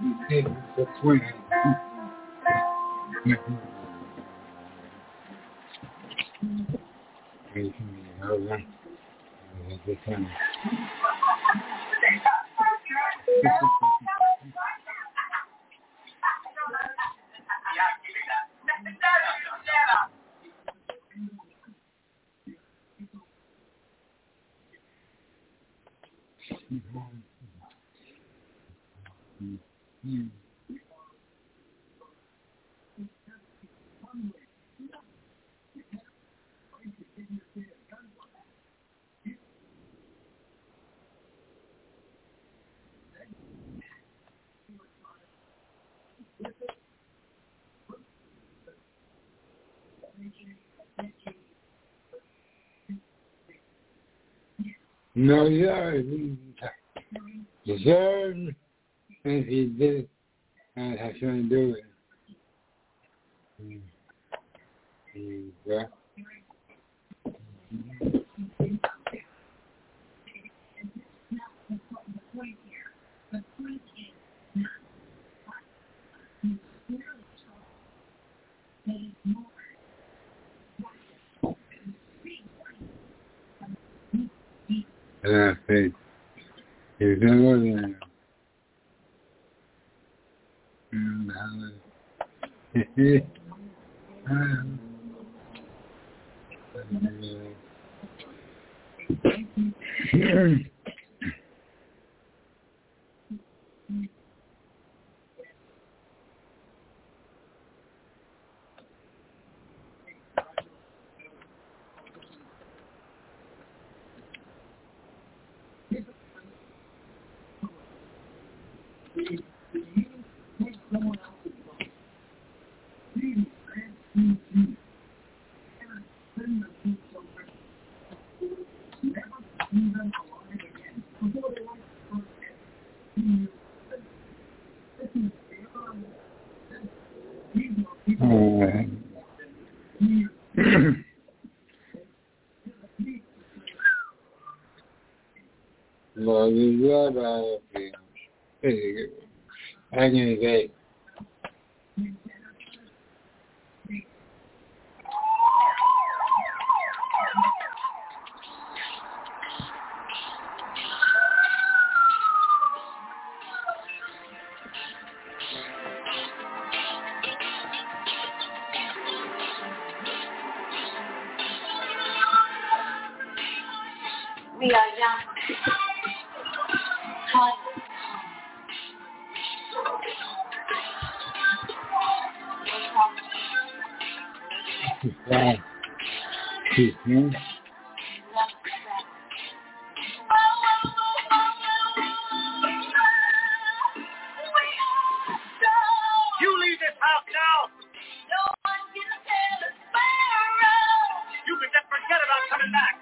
It's a twin. Hold on. This one. No, yeah, he deserved, and he did not have something to do with it. Mm. Yeah. And I think he's never there. Well, you got all of them. I can say. We are young. Right. Mm-hmm. You leave this house now. No one can tell us where. You can just forget about coming back.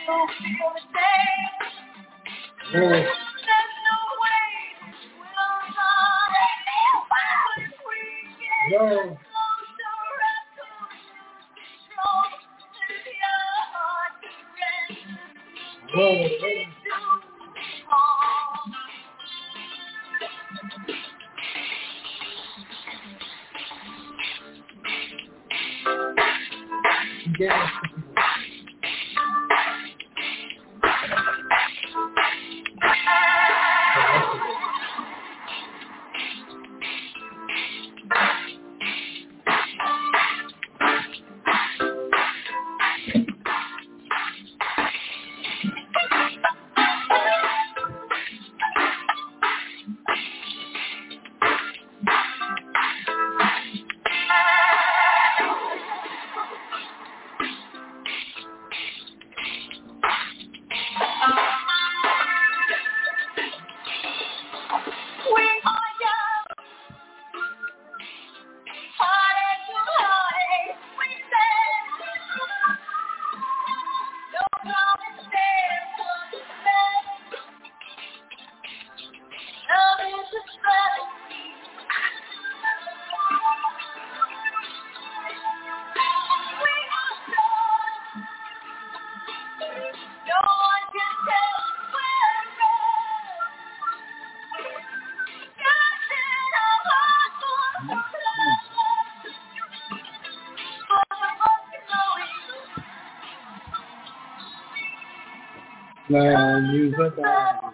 Yeah. No. No. Yeah. Love you, goodbye.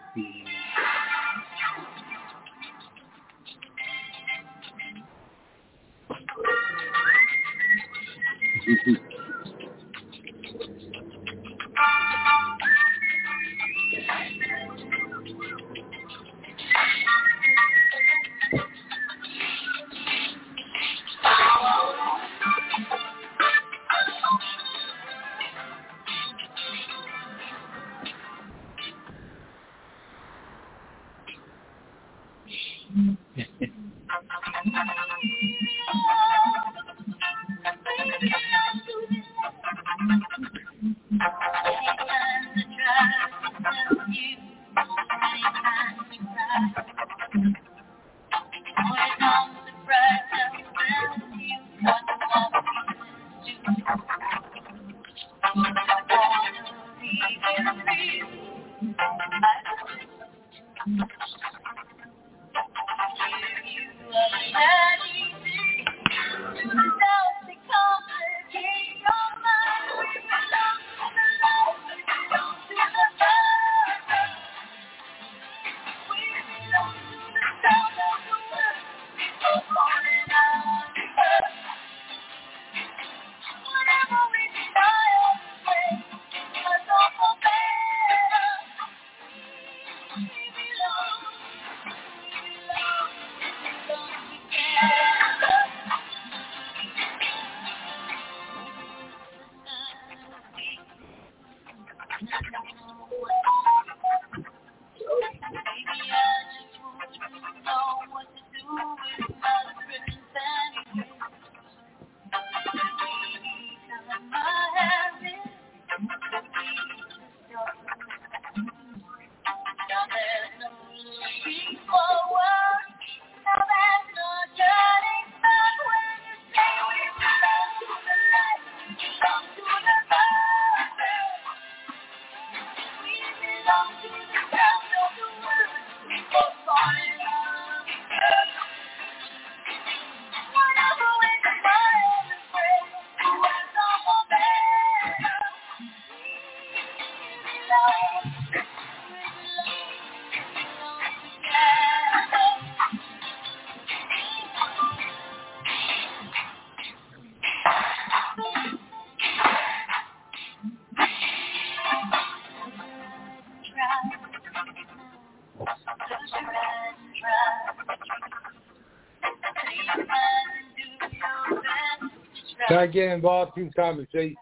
Try to get involved in conversations.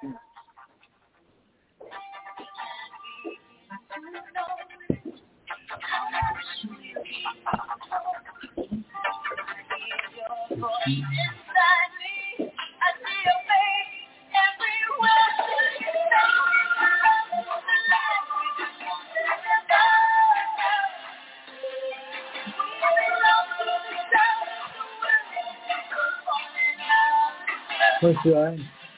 What's that?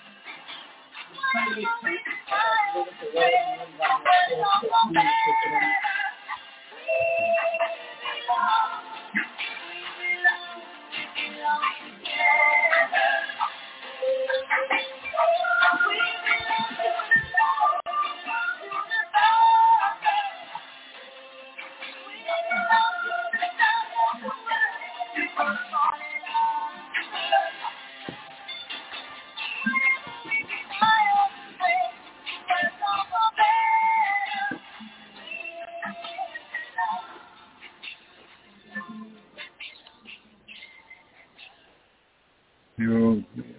You.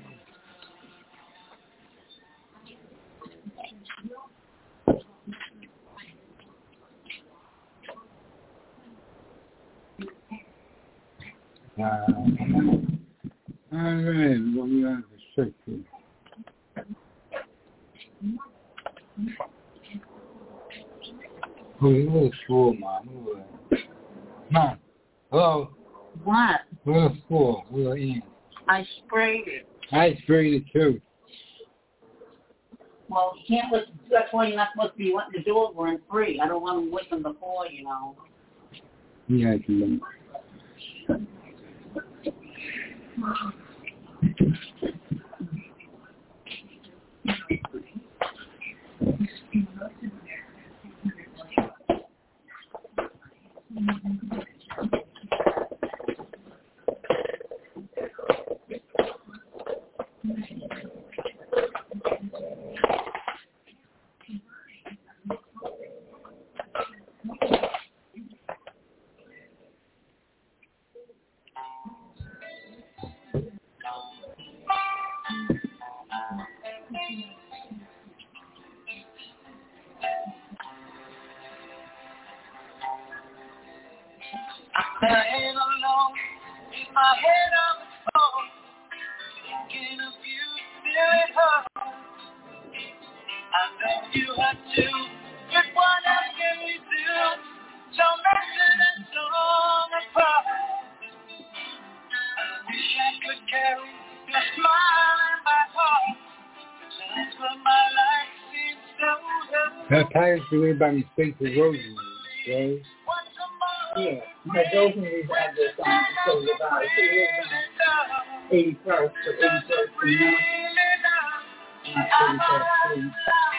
Uh, all right, what we have to check here. Who's a little school, Mom? Mom, hello? What? Little school, little Ian. I sprayed it. I sprayed it too. Well, you can't listen. That's why you're not supposed to be letting the door run free. I don't want them with them before, you know. Yeah, I can. I ain't alone, in my head on the phone, thinking of you still at home. I know you have to, but what else can we do? So mention that song apart. I wish I could carry your smile in my heart. That's what my life seems so good. That tires away by mistake to Rosie, right? Yeah, but those are these address on the show about it. He lives on eighty-first or eighty-first and North. Not eighty-first Street.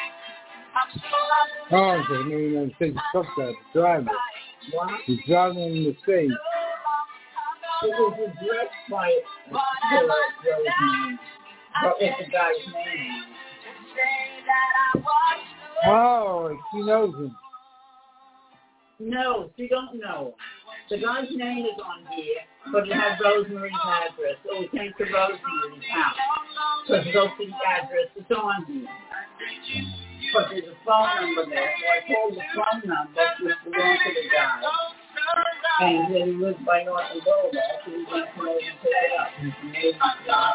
Oh, okay, no, you know, take the truck out, the driver. What? He's driving in the state. It was addressed by Rosie, but it's the guy's name. Oh, she knows him. No, she don't know. The guy's name is on here, but it has Rosemary's address. So we came to Rosemary's house. So to go see the address, it's on here. But there's a phone number there, so I called the phone number, which belonged to the guy. And then he lives by North and Boulevard, so we went to come over and pick it up. And he made me stop.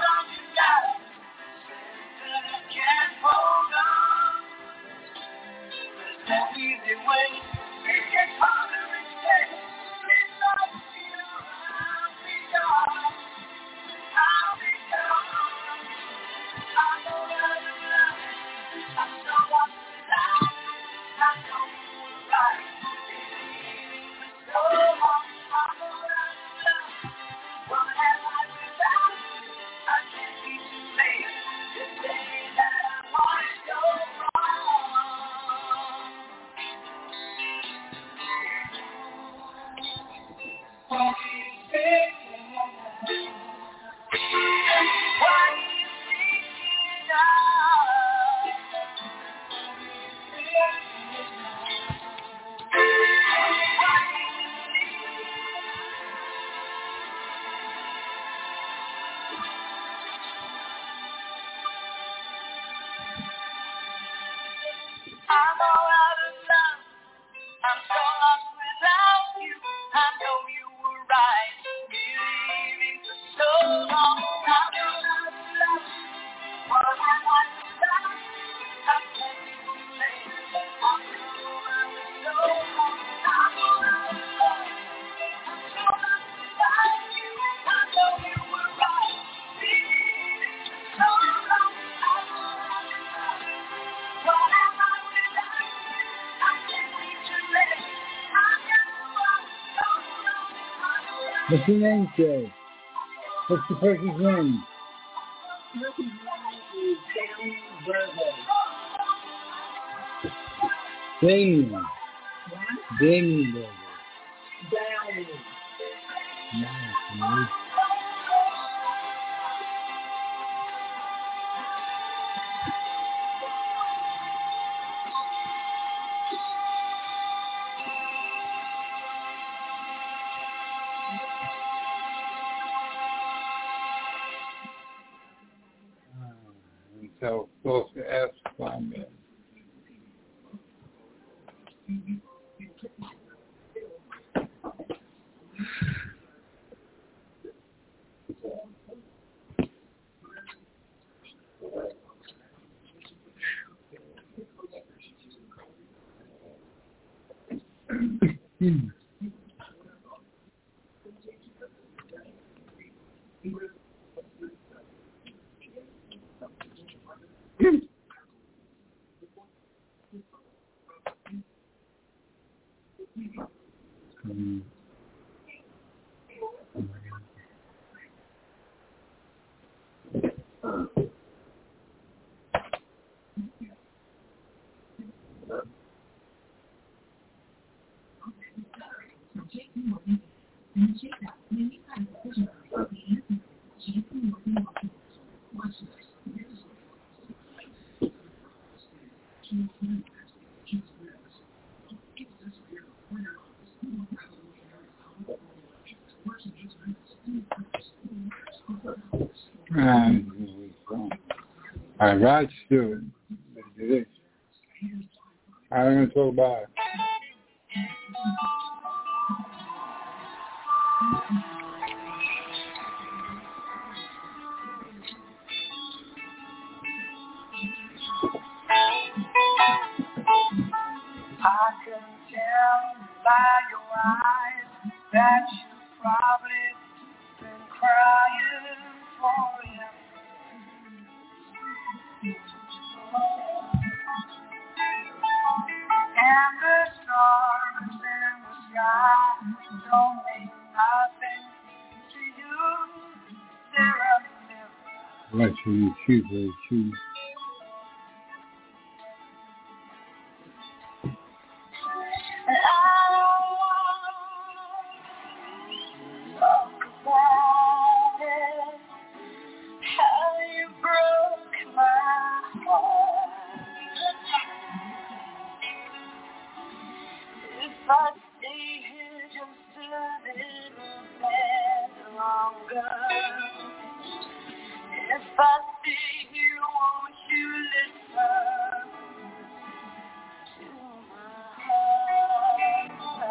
Oh, What's your name, Shay? What's the person's name? Person's name is Damien Virgo. Damien. What? Damien Virgo. Damien. Nice. So close to S climate. Hmm. Mm. I got you. I'm going to talk about it. I can tell by your eyes that you've probably been crying for him. And the stars in the sky don't mean nothing to you. They're a myth. Let you choose, let you choose. And I don't want to talk about it, how you broke my heart. If I stay here just a little bit longer, if I stay here, won't you listen to my heart?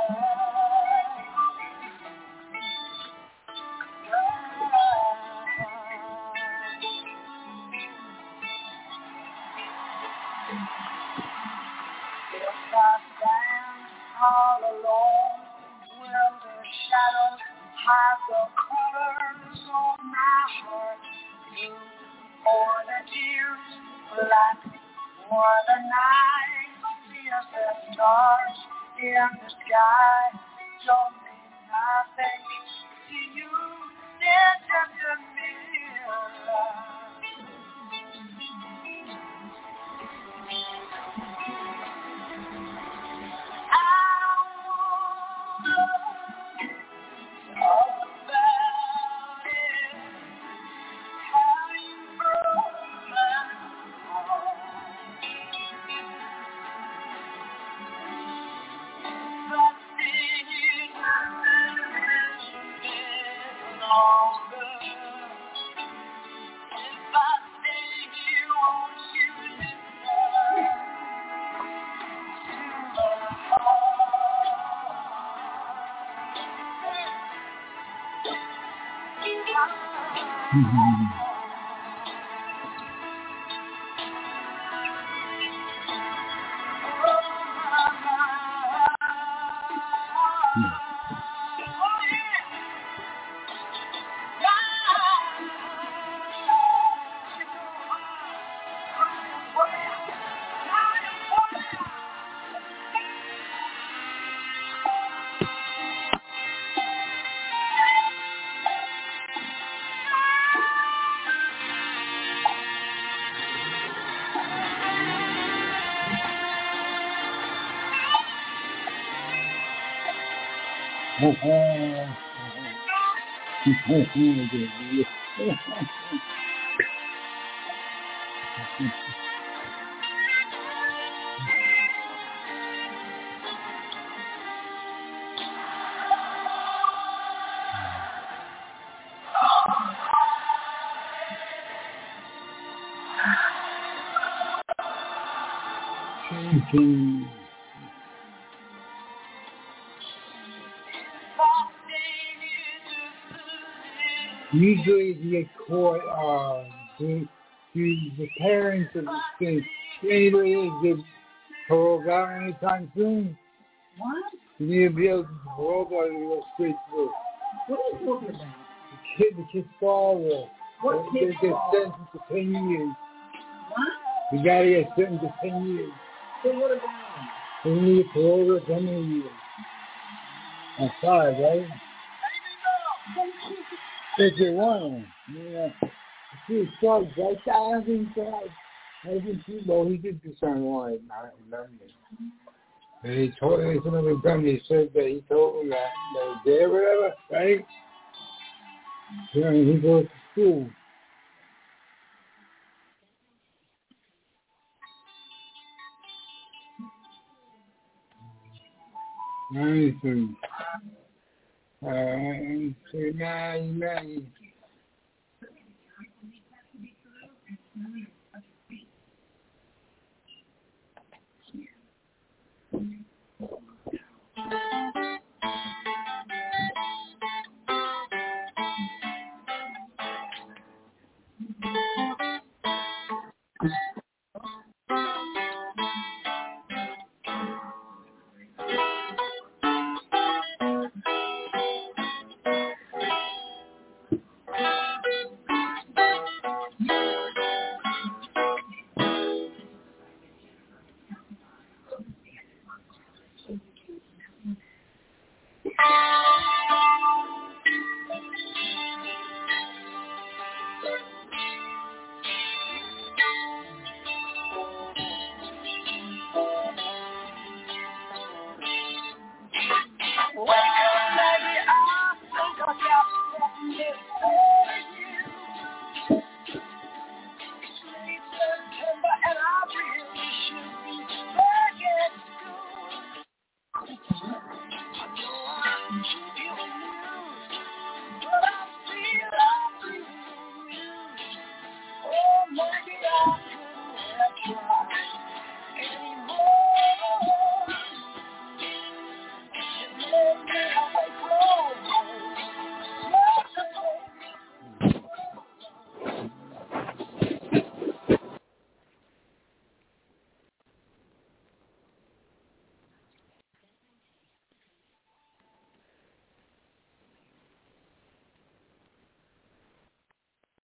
If I stand all alone, will the shadows hide the colors on my heart? Blue for the tears, black for the night. Fear the stars in the sky don't mean nothing to you. They're just a mirror. Mm-hmm. Usually if you get caught, uh, the, the, the parents of the state, anybody that get paroled out anytime soon, What? you'll be able to parole out and go straight through. What are you talking about? The kid, the kid's father, What they kid's get father? sentenced to ten years. What? You gotta get sentenced to ten years. So what about him? They need to parole out ten years. That's five, right? If you want him. Yeah. See, so that I think that I think he, well, he did do something wrong. I remember. And he told me some of the time he said that he told him that they was there, whatever, right? Yeah, and he goes to school. Nice. Uh, so now, now,